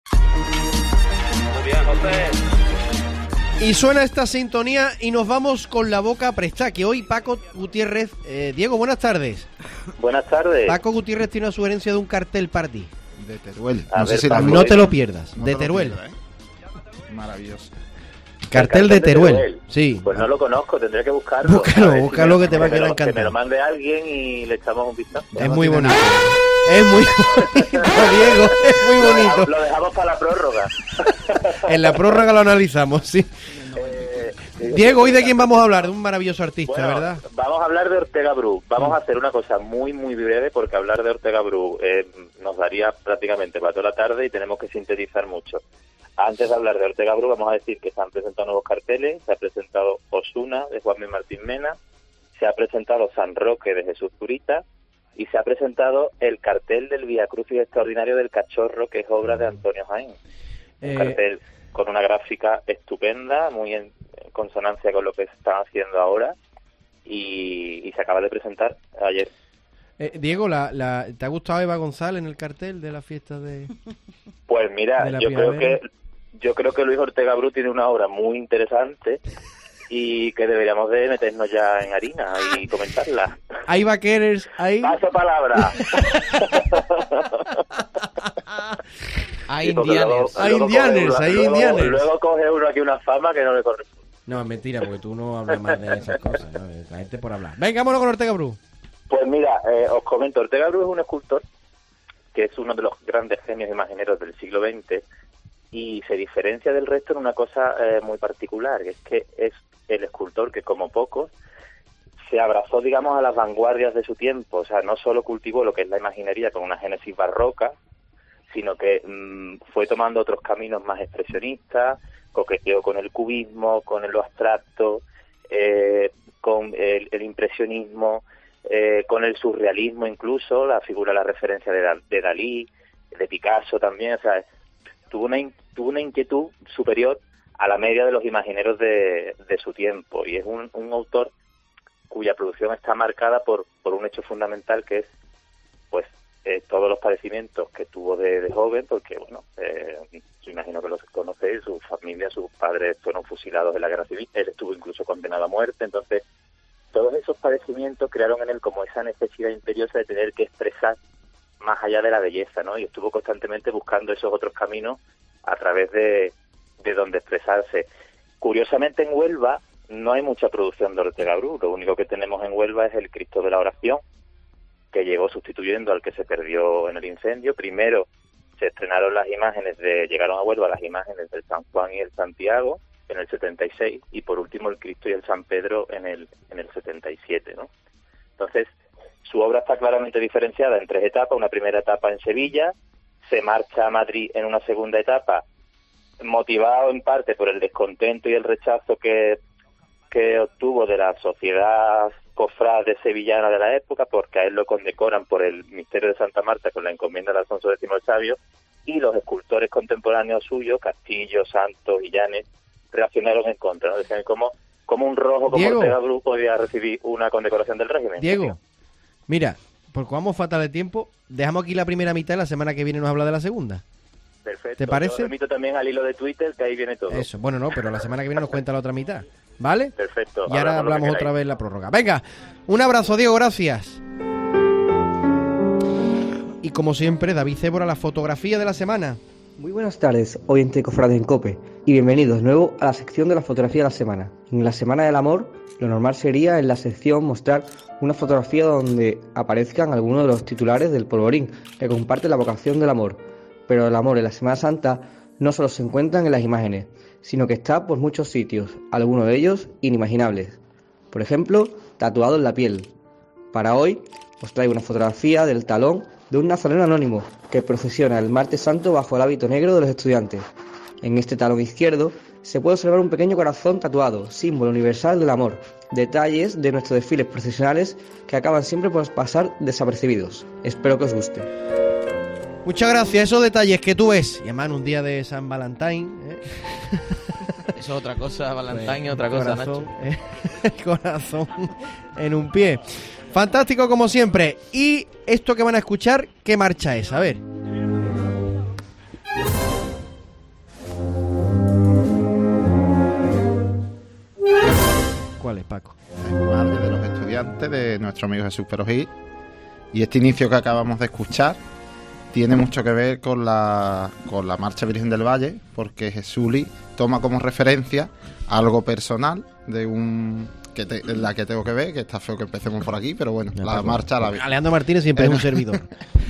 Muy bien, José. Y suena esta sintonía y nos vamos con la boca prestada, que hoy Paco Gutiérrez... Diego, buenas tardes. Buenas tardes. Paco Gutiérrez tiene una sugerencia de un cartel para ti. De Teruel. A ver, Paco, No te lo pierdas, No de te lo Teruel. pierdas, Maravilloso. Cartel de Teruel, sí. Pues no lo conozco, tendré que buscarlo. Búscalo que te va a quedar Que me encantado. lo mande alguien y le echamos un vistazo. Es muy bonito. Es muy bonito, Diego, es muy bonito. Lo dejamos para la prórroga. En la prórroga lo analizamos, sí. Diego, ¿hoy de quién vamos a hablar? De un maravilloso artista, Bueno, ¿verdad? Vamos a hablar de Ortega Bru. Vamos a hacer una cosa muy, muy breve porque hablar de Ortega Bru nos daría prácticamente para toda la tarde y tenemos que sintetizar mucho. Antes de hablar de Ortega Bru, vamos a decir que se han presentado nuevos carteles. Se ha presentado Osuna, de Juanmi Martín Mena. Se ha presentado San Roque, de Jesús Zurita. Y se ha presentado el cartel del Vía Crucis Extraordinario del Cachorro, que es obra de Antonio Jaén. Un cartel con una gráfica estupenda, muy en consonancia con lo que están haciendo ahora, y se acaba de presentar ayer. Diego, ¿te ha gustado Eva González en el cartel de la fiesta de...? Pues mira, de la yo primavera? creo que Luis Ortega Bru tiene una obra muy interesante y que deberíamos de meternos ya en harina y comentarla. ¿Hay vaqueros? ¿Hay...? Paso palabra. Hay Sí, porque indianes. Hay indianes, hay indianes. Luego coge uno aquí una fama que no le corresponde. No, es mentira, porque tú no hablas más de esas cosas, ¿no? La gente por hablar. Venga, vámonos con Ortega Bru. Pues mira, os comento, Ortega Bru es un escultor que es uno de los grandes genios imagineros del siglo XX y se diferencia del resto en una cosa muy particular, que es que es el escultor que, como pocos, se abrazó, digamos, a las vanguardias de su tiempo. O sea, no solo cultivó lo que es la imaginería con una génesis barroca, sino que fue tomando otros caminos más expresionistas, coqueteó con el cubismo, con lo abstracto, con el impresionismo, con el surrealismo incluso, la figura, la referencia de Dalí, de Picasso también. O sea, tuvo una inquietud superior a la media de los imagineros de su tiempo, y es un autor cuya producción está marcada por un hecho fundamental, que es pues todos los padecimientos que tuvo de joven, porque bueno, yo imagino que los conocéis, su familia, sus padres fueron fusilados en la guerra civil, él estuvo incluso condenado a muerte. Entonces todos esos padecimientos crearon en él como esa necesidad imperiosa de tener que expresar más allá de la belleza, ¿no? Y estuvo constantemente buscando esos otros caminos a través de donde expresarse. Curiosamente, en Huelva no hay mucha producción de Ortega Bru. Lo único que tenemos en Huelva es el Cristo de la Oración, que llegó sustituyendo al que se perdió en el incendio. Primero se estrenaron llegaron a Huelva las imágenes del San Juan y el Santiago en el 76, y por último el Cristo y el San Pedro en el 77, ¿no? Entonces, su obra está claramente diferenciada en 3 etapas. Una primera etapa en Sevilla, se marcha a Madrid en una segunda etapa, motivado en parte por el descontento y el rechazo que obtuvo de la sociedad cofrade sevillana de la época, porque a él lo condecoran por el misterio de Santa Marta con la encomienda de Alfonso X el Sabio, y los escultores contemporáneos suyos, Castillo, Santos y Llanes, reaccionaron en contra, ¿no? Decían como un rojo como Diego. Ortega Bru podía recibir una condecoración del régimen. Diego, mira, porque vamos fatal de tiempo, dejamos aquí la primera mitad y la semana que viene nos habla de la segunda. Perfecto. ¿Te parece? Yo remito también al hilo de Twitter, que ahí viene todo. Eso, bueno, no, pero la semana que viene nos cuenta la otra mitad, ¿vale? Perfecto. Y ahora hablamos otra vez la prórroga. Venga, un abrazo, Diego, gracias. Y como siempre, David Cébora, la fotografía de la semana. Muy buenas tardes, oyente cofrades en COPE, y bienvenidos de nuevo a la sección de la fotografía de la semana. En la Semana del Amor, lo normal sería en la sección mostrar una fotografía donde aparezcan algunos de los titulares del polvorín que comparten la vocación del amor. Pero el amor en la Semana Santa no solo se encuentra en las imágenes, sino que está por muchos sitios, algunos de ellos inimaginables. Por ejemplo, tatuado en la piel. Para hoy os traigo una fotografía del talón de un nazareno anónimo que procesiona el Martes Santo bajo el hábito negro de los estudiantes. En este talón izquierdo se puede observar un pequeño corazón tatuado, símbolo universal del amor. Detalles de nuestros desfiles procesionales que acaban siempre por pasar desapercibidos. Espero que os guste. Muchas gracias, esos detalles que tú ves. Y además en un día de San Valentín, Eso es otra cosa, Valentín es otra cosa, corazón, Nacho. Corazón en un pie. Fantástico como siempre. Y esto que van a escuchar, ¿qué marcha es? A ver. ¿Cuál es, Paco? Es Madre de los Estudiantes de nuestro amigo Jesús Perojí. Y este inicio que acabamos de escuchar tiene mucho que ver con la Marcha Virgen del Valle, porque Jesuli toma como referencia algo personal de la que tengo que ver, que está feo que empecemos por aquí, pero bueno, la marcha la vi. Alejandro Martínez siempre es un servidor.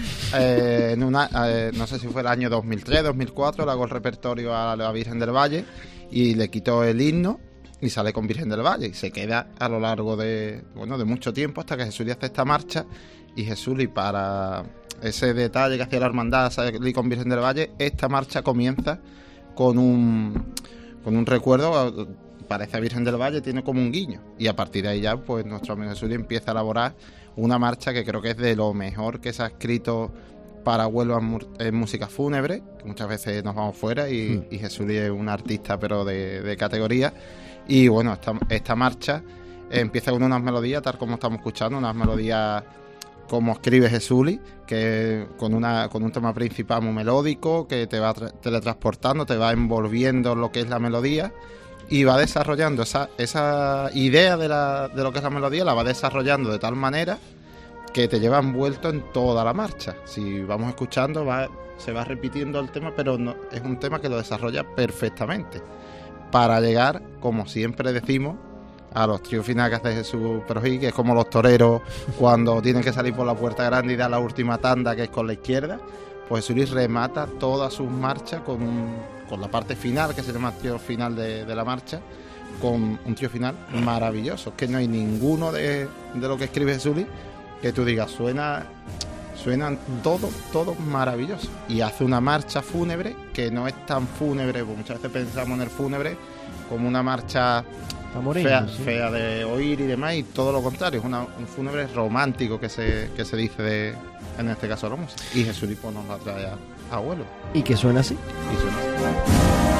No sé si fue el año 2003, 2004, le hago el repertorio a la Virgen del Valle y le quito el himno y sale con Virgen del Valle y se queda a lo largo de mucho tiempo hasta que Jesuli hace esta marcha. Y Jesuli, para ese detalle que hacía la hermandad salir con Virgen del Valle, esta marcha comienza con un recuerdo, parece a Virgen del Valle, tiene como un guiño, y a partir de ahí ya pues nuestro amigo Jesuli empieza a elaborar una marcha que creo que es de lo mejor que se ha escrito para Huelva en música fúnebre, que muchas veces nos vamos fuera y Jesuli es un artista pero de categoría. Y bueno, esta marcha empieza con unas melodías, tal como estamos escuchando, unas melodías como escribe Jesuli, que con un tema principal muy melódico, que te va teletransportando, te va envolviendo lo que es la melodía y va desarrollando esa idea de lo que es la melodía, la va desarrollando de tal manera que te lleva envuelto en toda la marcha. Si vamos escuchando, se va repitiendo el tema, pero no, es un tema que lo desarrolla perfectamente para llegar, como siempre decimos, a los tríos finales que hace Jesús Perojí, que es como los toreros cuando tienen que salir por la puerta grande y dar la última tanda, que es con la izquierda. Pues Jesús remata todas sus marchas con la parte final, que se llama el trío final de la marcha, con un trío final maravilloso. Es que no hay ninguno de lo que escribe Jesús que tú digas, suenan todo maravilloso. Y hace una marcha fúnebre que no es tan fúnebre, porque muchas veces pensamos en el fúnebre como una marcha fea de oír y demás, y todo lo contrario, es un fúnebre romántico que se dice en este caso la música. Y Jesús pues, nos la trae a Huelva. ¿Y que suena así? Y suena así.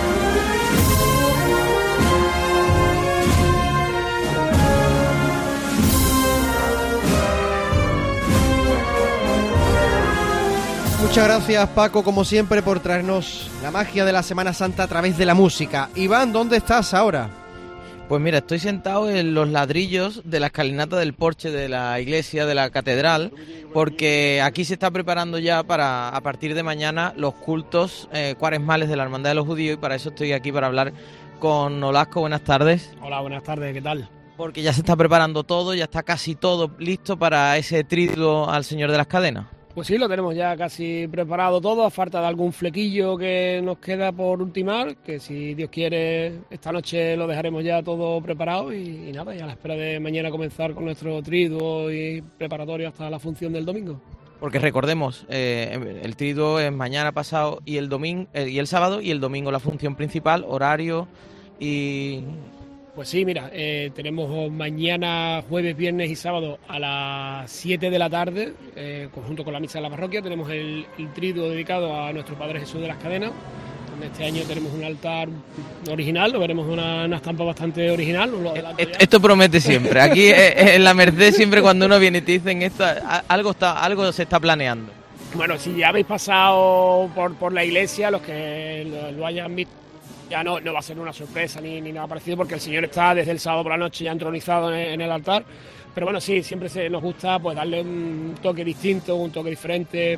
Muchas gracias, Paco, como siempre, por traernos la magia de la Semana Santa a través de la música. Iván, ¿dónde estás ahora? Pues mira, estoy sentado en los ladrillos de la escalinata del porche de la iglesia, de la catedral, porque aquí se está preparando ya a partir de mañana los cultos cuaresmales de la Hermandad de los Judíos, y para eso estoy aquí para hablar con Nolasco. Buenas tardes. Hola, buenas tardes, ¿qué tal? Porque ya se está preparando todo, ya está casi todo listo para ese tríduo al Señor de las Cadenas. Pues sí, lo tenemos ya casi preparado todo, a falta de algún flequillo que nos queda por ultimar, que si Dios quiere esta noche lo dejaremos ya todo preparado y nada, ya a la espera de mañana comenzar con nuestro triduo y preparatorio hasta la función del domingo. Porque recordemos, el triduo es mañana pasado y el domingo y el sábado, y el domingo la función principal, horario y... Pues sí, mira, tenemos mañana, jueves, viernes y sábado a las 7 de la tarde, junto con la misa de la parroquia, tenemos el triduo dedicado a nuestro Padre Jesús de las Cadenas, donde este año tenemos un altar original, lo veremos una estampa bastante original. Esto promete siempre, aquí en la Merced siempre cuando uno viene y te dicen esto, algo se está planeando. Bueno, si ya habéis pasado por la iglesia, los que lo hayan visto, ya no va a ser una sorpresa ni nada parecido, porque el Señor está desde el sábado por la noche ya entronizado en el altar. Pero bueno, sí, siempre nos gusta pues darle un toque distinto, un toque diferente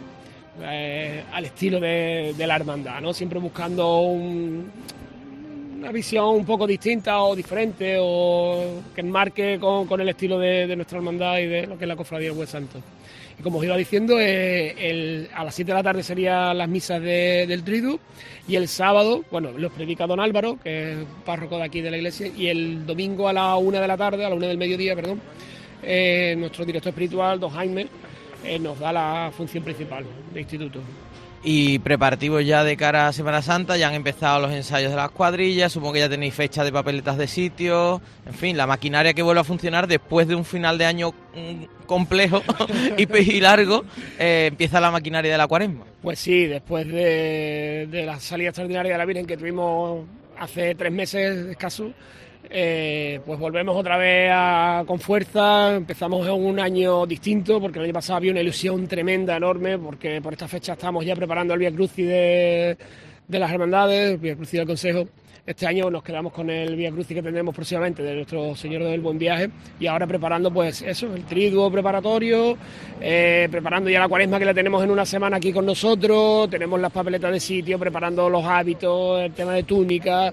al estilo de la hermandad, ¿no? Siempre buscando una visión un poco distinta o diferente, o que enmarque con el estilo de nuestra hermandad y de lo que es la Cofradía del Buen Santo. Y como os iba diciendo, a las 7 de la tarde serían las misas del triduo, y el sábado, bueno, los predica don Álvaro, que es párroco de aquí de la iglesia, y el domingo a la 1 de la tarde, a la 1 del mediodía, perdón, nuestro director espiritual, don Jaime, nos da la función principal de instituto. Y preparativos ya de cara a Semana Santa, ya han empezado los ensayos de las cuadrillas, supongo que ya tenéis fecha de papeletas de sitio, en fin, la maquinaria que vuelve a funcionar después de un final de año complejo y largo, empieza la maquinaria de la Cuaresma. Pues sí, después de la salida extraordinaria de la Virgen que tuvimos hace 3 meses escaso, pues volvemos otra vez con fuerza. Empezamos en un año distinto, porque el año pasado había una ilusión tremenda, enorme, porque por esta fecha estamos ya preparando el Vía Crucis de las hermandades, el Vía Crucis del Consejo. Este año nos quedamos con el Vía Crucis que tendremos próximamente de nuestro Señor del Buen Viaje, y ahora preparando pues eso, el triduo preparatorio, preparando ya la Cuaresma, que la tenemos en una semana aquí con nosotros, tenemos las papeletas de sitio, preparando los hábitos, el tema de túnica,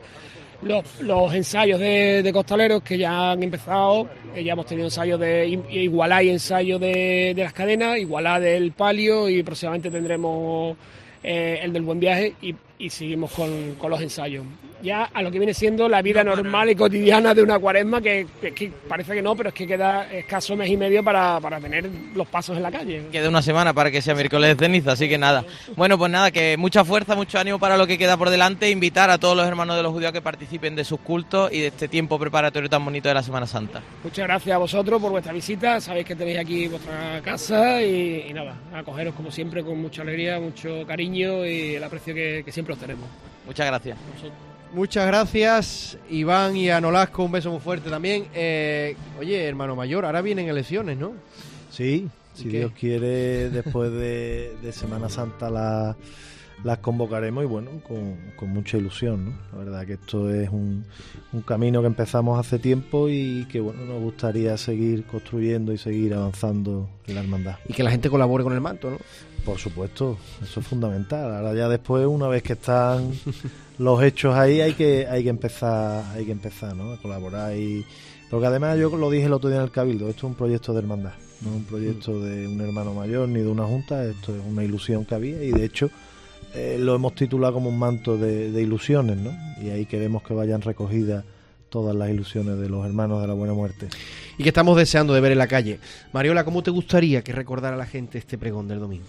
los ensayos de costaleros que ya han empezado, ya hemos tenido ensayos de Igualá y ensayo de las cadenas, Igualá del palio, y próximamente tendremos el del Buen Viaje, y seguimos con los ensayos. Ya a lo que viene siendo la vida normal y cotidiana de una Cuaresma, que parece que no, pero es que queda escaso mes y medio para tener los pasos en la calle. Queda una semana para que sea miércoles de ceniza, así que nada. Bueno, pues nada, que mucha fuerza, mucho ánimo para lo que queda por delante, invitar a todos los hermanos de los judíos a que participen de sus cultos y de este tiempo preparatorio tan bonito de la Semana Santa. Muchas gracias a vosotros por vuestra visita, sabéis que tenéis aquí vuestra casa y nada, acogeros como siempre con mucha alegría, mucho cariño y el aprecio que siempre os tenemos. Muchas gracias. Muchas gracias, Iván, y a Nolasco un beso muy fuerte también. Oye, hermano mayor, ahora vienen elecciones, ¿no? Sí, si Dios quiere, después de Semana Santa las convocaremos, y bueno, con mucha ilusión, ¿no? La verdad que esto es un camino que empezamos hace tiempo y que bueno, nos gustaría seguir construyendo y seguir avanzando en la hermandad. Y que la gente colabore con el manto, ¿no? Por supuesto, eso es fundamental. Ahora ya después, una vez que están los hechos ahí, hay que empezar, ¿no? A colaborar. Porque además yo lo dije el otro día en el Cabildo, esto es un proyecto de hermandad, no es un proyecto de un hermano mayor ni de una junta, esto es una ilusión que había, y de hecho lo hemos titulado como un manto de ilusiones, ¿no? Y ahí queremos que vayan recogidas todas las ilusiones de los hermanos de la Buena Muerte. Y que estamos deseando de ver en la calle. Mariola, ¿cómo te gustaría que recordara a la gente este pregón del domingo?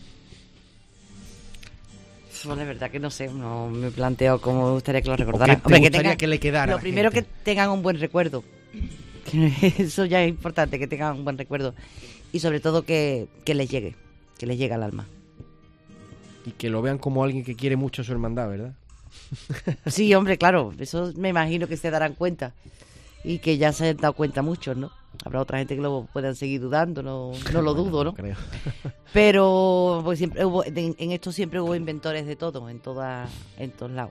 Bueno, de verdad que no sé, no me planteo cómo me gustaría que lo recordaran. Que le quedara. Lo primero, que tengan un buen recuerdo. Eso ya es importante, que tengan un buen recuerdo. Y sobre todo que les llegue al alma. Y que lo vean como alguien que quiere mucho a su hermandad, ¿verdad? Sí, hombre, claro, eso me imagino que se darán cuenta. Y que ya se han dado cuenta muchos, ¿no? Habrá otra gente que lo puedan seguir dudando, no lo dudo, ¿no? Creo. Pero pues siempre en esto siempre hubo inventores de todo, en todos lados.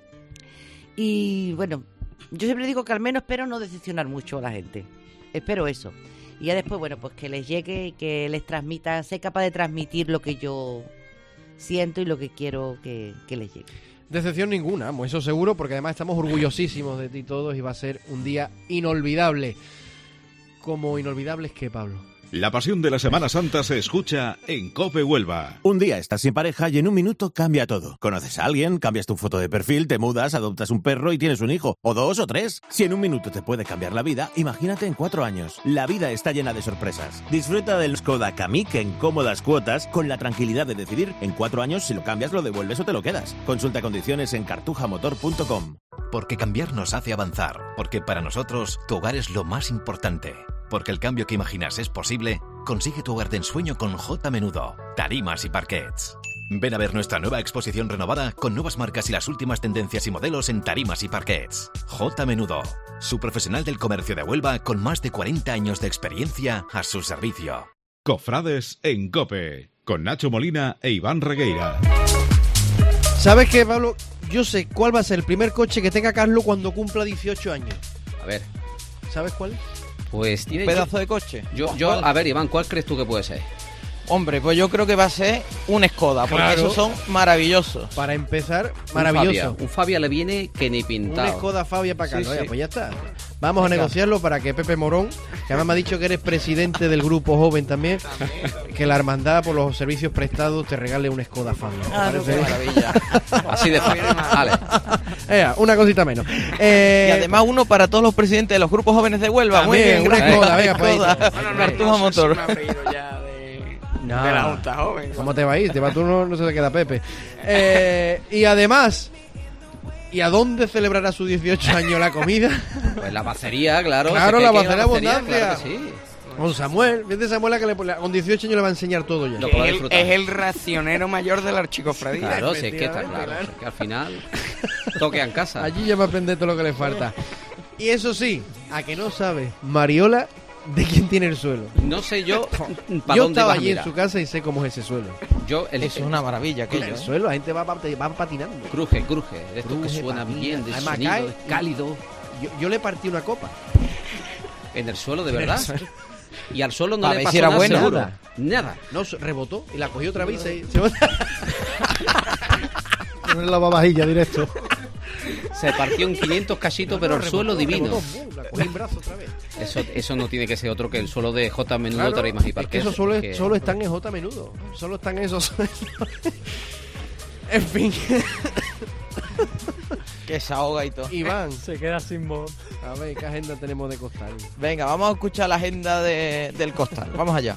Y bueno, yo siempre digo que al menos espero no decepcionar mucho a la gente. Espero eso. Y ya después, bueno, pues que les llegue y que les transmita, sé capaz de transmitir lo que yo siento y lo que quiero que les llegue. Decepción ninguna, eso seguro, porque además estamos orgullosísimos de ti todos y va a ser un día inolvidable. ¿Como inolvidable es qué, Pablo? La pasión de la Semana Santa se escucha en COPE Huelva. Un día estás sin pareja y en un minuto cambia todo. Conoces a alguien, cambias tu foto de perfil, te mudas, adoptas un perro y tienes un hijo. O 2 o 3. Si en un minuto te puede cambiar la vida, imagínate en 4 años. La vida está llena de sorpresas. Disfruta del Skoda Kamiq en cómodas cuotas con la tranquilidad de decidir en 4 años si lo cambias, lo devuelves o te lo quedas. Consulta condiciones en cartujamotor.com. Porque cambiar nos hace avanzar. Porque para nosotros tu hogar es lo más importante. Porque el cambio que imaginas es posible, consigue tu hogar de ensueño con J Menudo, tarimas y parquets. Ven a ver nuestra nueva exposición renovada con nuevas marcas y las últimas tendencias y modelos en tarimas y parquets. J Menudo, su profesional del comercio de Huelva con más de 40 años de experiencia a su servicio. Cofrades en COPE, con Nacho Molina e Iván Regueira. ¿Sabes qué, Pablo? Yo sé cuál va a ser el primer coche que tenga Carlos cuando cumpla 18 años. A ver. ¿Sabes cuál? Pues tiene ¿Un pedazo de coche? A ver, Iván, ¿cuál crees tú que puede ser? Hombre, pues yo creo que va a ser un Skoda, porque Claro. esos son maravillosos. Para empezar, maravilloso. Un Fabia le viene que ni pintado. Un Skoda Fabia para Carlos. Sí, sí. Oye, pues ya está. Vamos Venga. a negociarlo para que Pepe Morón, que además me ha dicho que eres presidente del grupo joven también, que la hermandad por los servicios prestados te regale un Skoda Fabia. ¿Te parece? qué maravilla. Así de fácil. Vale. Una cosita menos. Y además uno para todos los presidentes de los grupos jóvenes de Huelva. Muy También, bien, una gracias. Skoda, venga, pues. Cartuja Motor. No. de la Junta Joven. ¿Cómo te va a ir? Te va tú, no se te queda Pepe. Y además, ¿y a dónde celebrará su 18 años la comida? Pues la bacería, claro. Claro, sé que la hay que ir a bacería Abundancia. claro que sí. Con Samuel, fíjate Samuel que con 18 años le va a enseñar todo ya. Es el racionero mayor de la archicofradía. Claro, si es que está claro. Es que al final toque en casa. Allí ya va a aprender todo lo que le falta. Y eso sí, a que no sabe Mariola de quién tiene el suelo. No sé yo para Yo dónde estaba vas a allí en mirar. su casa y sé cómo es ese suelo. Es una maravilla aquello. El suelo, la gente va patinando. Cruje. De esto que Cruje, suena patina. bien, de Además, sonido, cae, es cálido. Yo le partí una copa. En el suelo, de En el verdad. suelo. Y al suelo no Para le ver pasó si era nada, buena. seguro. Nada. No, rebotó y la cogió otra vez y se En la lavavajilla directo. Se partió en 500 cachitos, pero el suelo divino. La cogí en brazo otra vez. Eso no tiene que ser otro que el suelo de J Menudo, Claro, Tarimas y es que Parques. esos solo están en J Menudo. Solo están esos suelos. En fin. Que se ahoga y todo. Iván. Se queda sin voz. A ver, ¿qué agenda tenemos de costal? Venga, vamos a escuchar la agenda del costal. Vamos allá.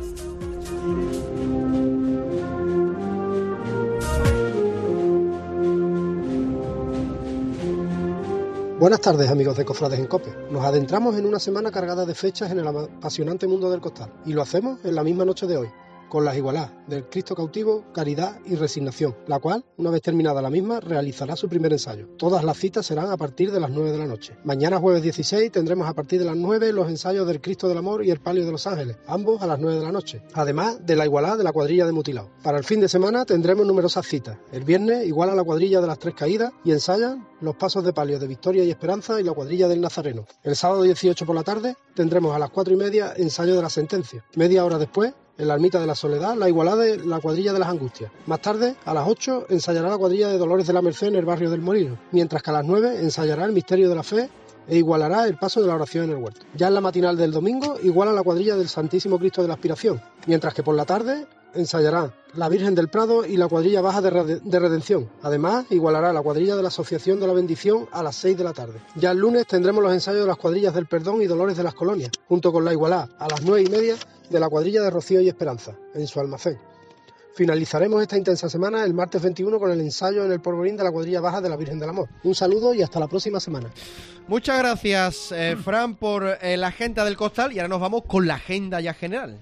Buenas tardes, amigos de Cofrades en Cope. Nos adentramos en una semana cargada de fechas en el apasionante mundo del costal. Y lo hacemos en la misma noche de hoy, con las igualadas del Cristo cautivo, Caridad y Resignación, la cual, una vez terminada la misma, realizará su primer ensayo. Todas las citas serán a partir de las 9 de la noche. Mañana, jueves 16, tendremos a partir de las 9 los ensayos del Cristo del Amor y el Palio de los Ángeles, ambos a las 9 de la noche, además de la igualada de la cuadrilla de Mutilao. Para el fin de semana tendremos numerosas citas. El viernes iguala la cuadrilla de las Tres Caídas y ensayan los pasos de palio de Victoria y Esperanza y la cuadrilla del Nazareno. El sábado 18 por la tarde tendremos a las 4:30 ensayo de la Sentencia. Media hora después, en la Ermita de la Soledad, la igualada de la cuadrilla de las Angustias. Más tarde, a las 8, ensayará la cuadrilla de Dolores de la Merced en el barrio del Molino, mientras que a las 9 ensayará el Misterio de la Fe e igualará el paso de la oración en el huerto. Ya en la matinal del domingo, iguala la cuadrilla del Santísimo Cristo de la Aspiración, mientras que por la tarde ensayará la Virgen del Prado y la cuadrilla baja de Redención. Además, igualará la cuadrilla de la Asociación de la Bendición a las 6 de la tarde. Ya el lunes tendremos los ensayos de las cuadrillas del Perdón y Dolores de las Colonias, junto con la igualada a las 9:30 de la cuadrilla de Rocío y Esperanza, en su almacén. Finalizaremos esta intensa semana el martes 21 con el ensayo en el Polvorín de la cuadrilla baja de la Virgen del Amor. Un saludo y hasta la próxima semana. Muchas gracias, Fran, por la agenda del costal. Y ahora nos vamos con la agenda ya general.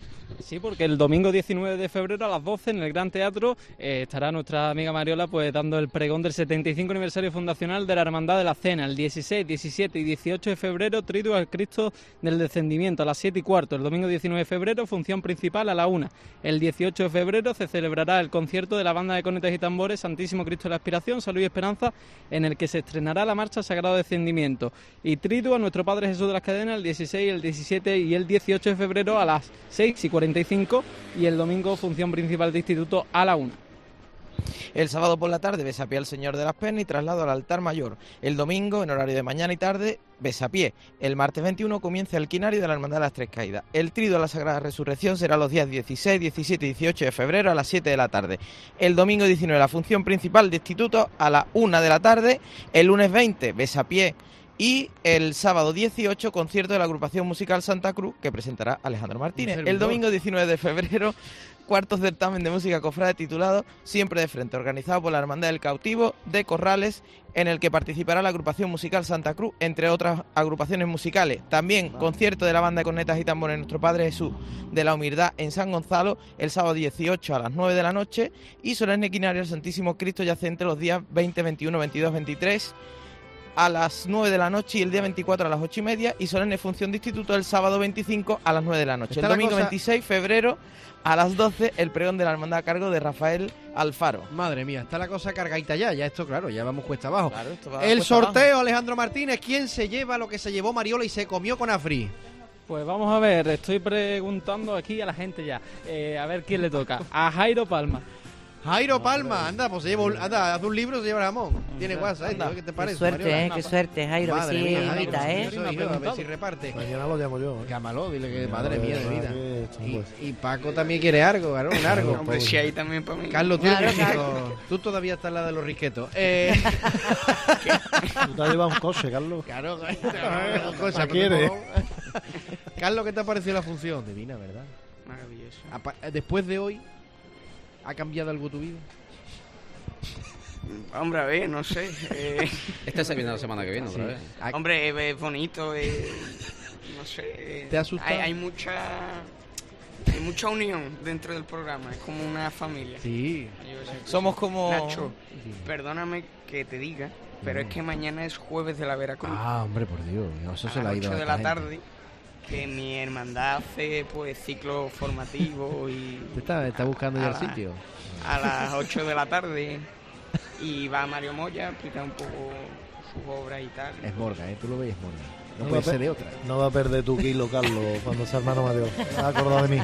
Sí, porque el domingo 19 de febrero a las 12 en el Gran Teatro estará nuestra amiga Mariola pues dando el pregón del 75 aniversario fundacional de la Hermandad de la Cena. El 16, 17 y 18 de febrero, Triduo al Cristo del Descendimiento a las 7:15. El domingo 19 de febrero, función principal a la 1. El 18 de febrero se celebrará el concierto de la banda de cornetas y tambores Santísimo Cristo de la Aspiración, Salud y Esperanza, en el que se estrenará la marcha Sagrado Descendimiento. Y Triduo a Nuestro Padre Jesús de las Cadenas el 16, el 17 y el 18 de febrero a las 6:45 y el domingo función principal de instituto a la 1. El sábado por la tarde, besapié al Señor de las Pernas y traslado al altar mayor. El domingo, en horario de mañana y tarde, besapié. El martes 21 comienza el quinario de la Hermandad de las Tres Caídas. El trido a la Sagrada Resurrección será los días 16, 17 y 18 de febrero a las 7 de la tarde. El domingo 19, la función principal de instituto a las 1 de la tarde. El lunes 20, besapié. Y el sábado 18, concierto de la agrupación musical Santa Cruz, que presentará Alejandro Martínez. El domingo 19 de febrero, cuarto certamen de música cofrade titulado Siempre de Frente, organizado por la Hermandad del Cautivo de Corrales, en el que participará la agrupación musical Santa Cruz, entre otras agrupaciones musicales. También concierto de la banda de cornetas y tambores Nuestro Padre Jesús de la Humildad en San Gonzalo, el sábado 18 a las 9 de la noche, y solemne quinario al Santísimo Cristo Yacente los días 20, 21, 22, 23... a las 9 de la noche y el día 24 a las 8 y media, y solemne función de instituto el sábado 25 a las 9 de la noche. El domingo 26 de febrero a las 12 el pregón de la hermandad a cargo de Rafael Alfaro. Madre mía, está la cosa cargadita ya esto claro, ya vamos cuesta abajo. Claro, esto va el cuesta sorteo, abajo. Alejandro Martínez, ¿quién se lleva lo que se llevó Mariola y se comió con Afri? Pues vamos a ver, estoy preguntando aquí a la gente ya, a ver quién le toca. A Jairo Palma. Jairo Palma, anda, pues se lleva anda, haz un libro, se lleva el jamón. Tiene WhatsApp, ¿qué te parece? Qué suerte, Mariola? qué suerte, Jairo, Madre sí, mía, Jairo, bonita, eso, hijo, a ver si reparte. Mañana lo llamo yo. Llámalo, dile que madre de mía de verdad vida. Y Paco también quiere algo, claro, un algo. Hombre, si hay también para mí. Carlos, Claro. tú todavía estás la de los risquetos. Tú te has llevado un coche, Carlos. Claro, ¿La quieres? Carlos, ¿qué te ha parecido la función? Divina, ¿verdad? Maravilloso. Después de hoy, ¿ha cambiado algo tu vida? Hombre, a ver, no sé. Este se viene la semana que viene otra vez. Hombre, es bonito, no sé. ¿Te ha asustado? Hay mucha unión dentro del programa, es como una familia. Sí. Somos como... Nacho, perdóname que te diga, pero es que mañana es jueves de la Veracruz. Ah, hombre, por Dios, eso se a la ha las ido 8 a de esta la gente. tarde, que mi hermandad hace pues ciclo formativo y... ¿Está buscando ya el la- sitio? A las 8 de la tarde y va Mario Moya a explicar un poco sus obras y tal. Es Morga, tú lo ves, es Morga. No va puede a ser per- de otra. No va a perder tu kilo, Carlos, cuando sea hermano mayor. ¿Te has acordado de mí?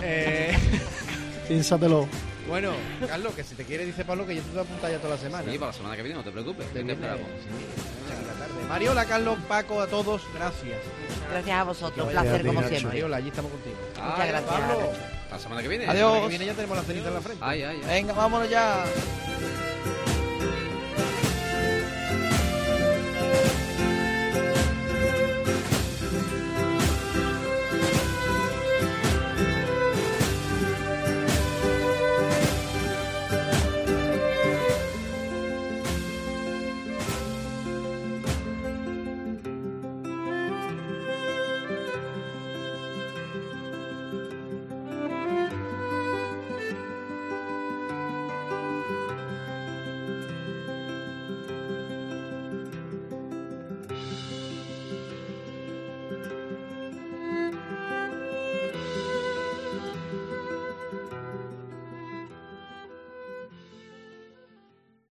Piénsatelo. Bueno, Carlos, que si te quiere, dice Pablo que yo te voy a apuntar ya toda la semana. Sí, para la semana que viene, no te preocupes. Te ¿Qué te viene, esperamos? Mariola, Carlos, Paco, a todos, gracias. Gracias a vosotros, un Que vaya placer bien, como Nacho. siempre. Mariola, allí estamos contigo. Muchas gracias. Pablo. La semana que viene. Adiós. La semana que viene ya tenemos la cenita en la frente. Ay. Venga, vámonos ya.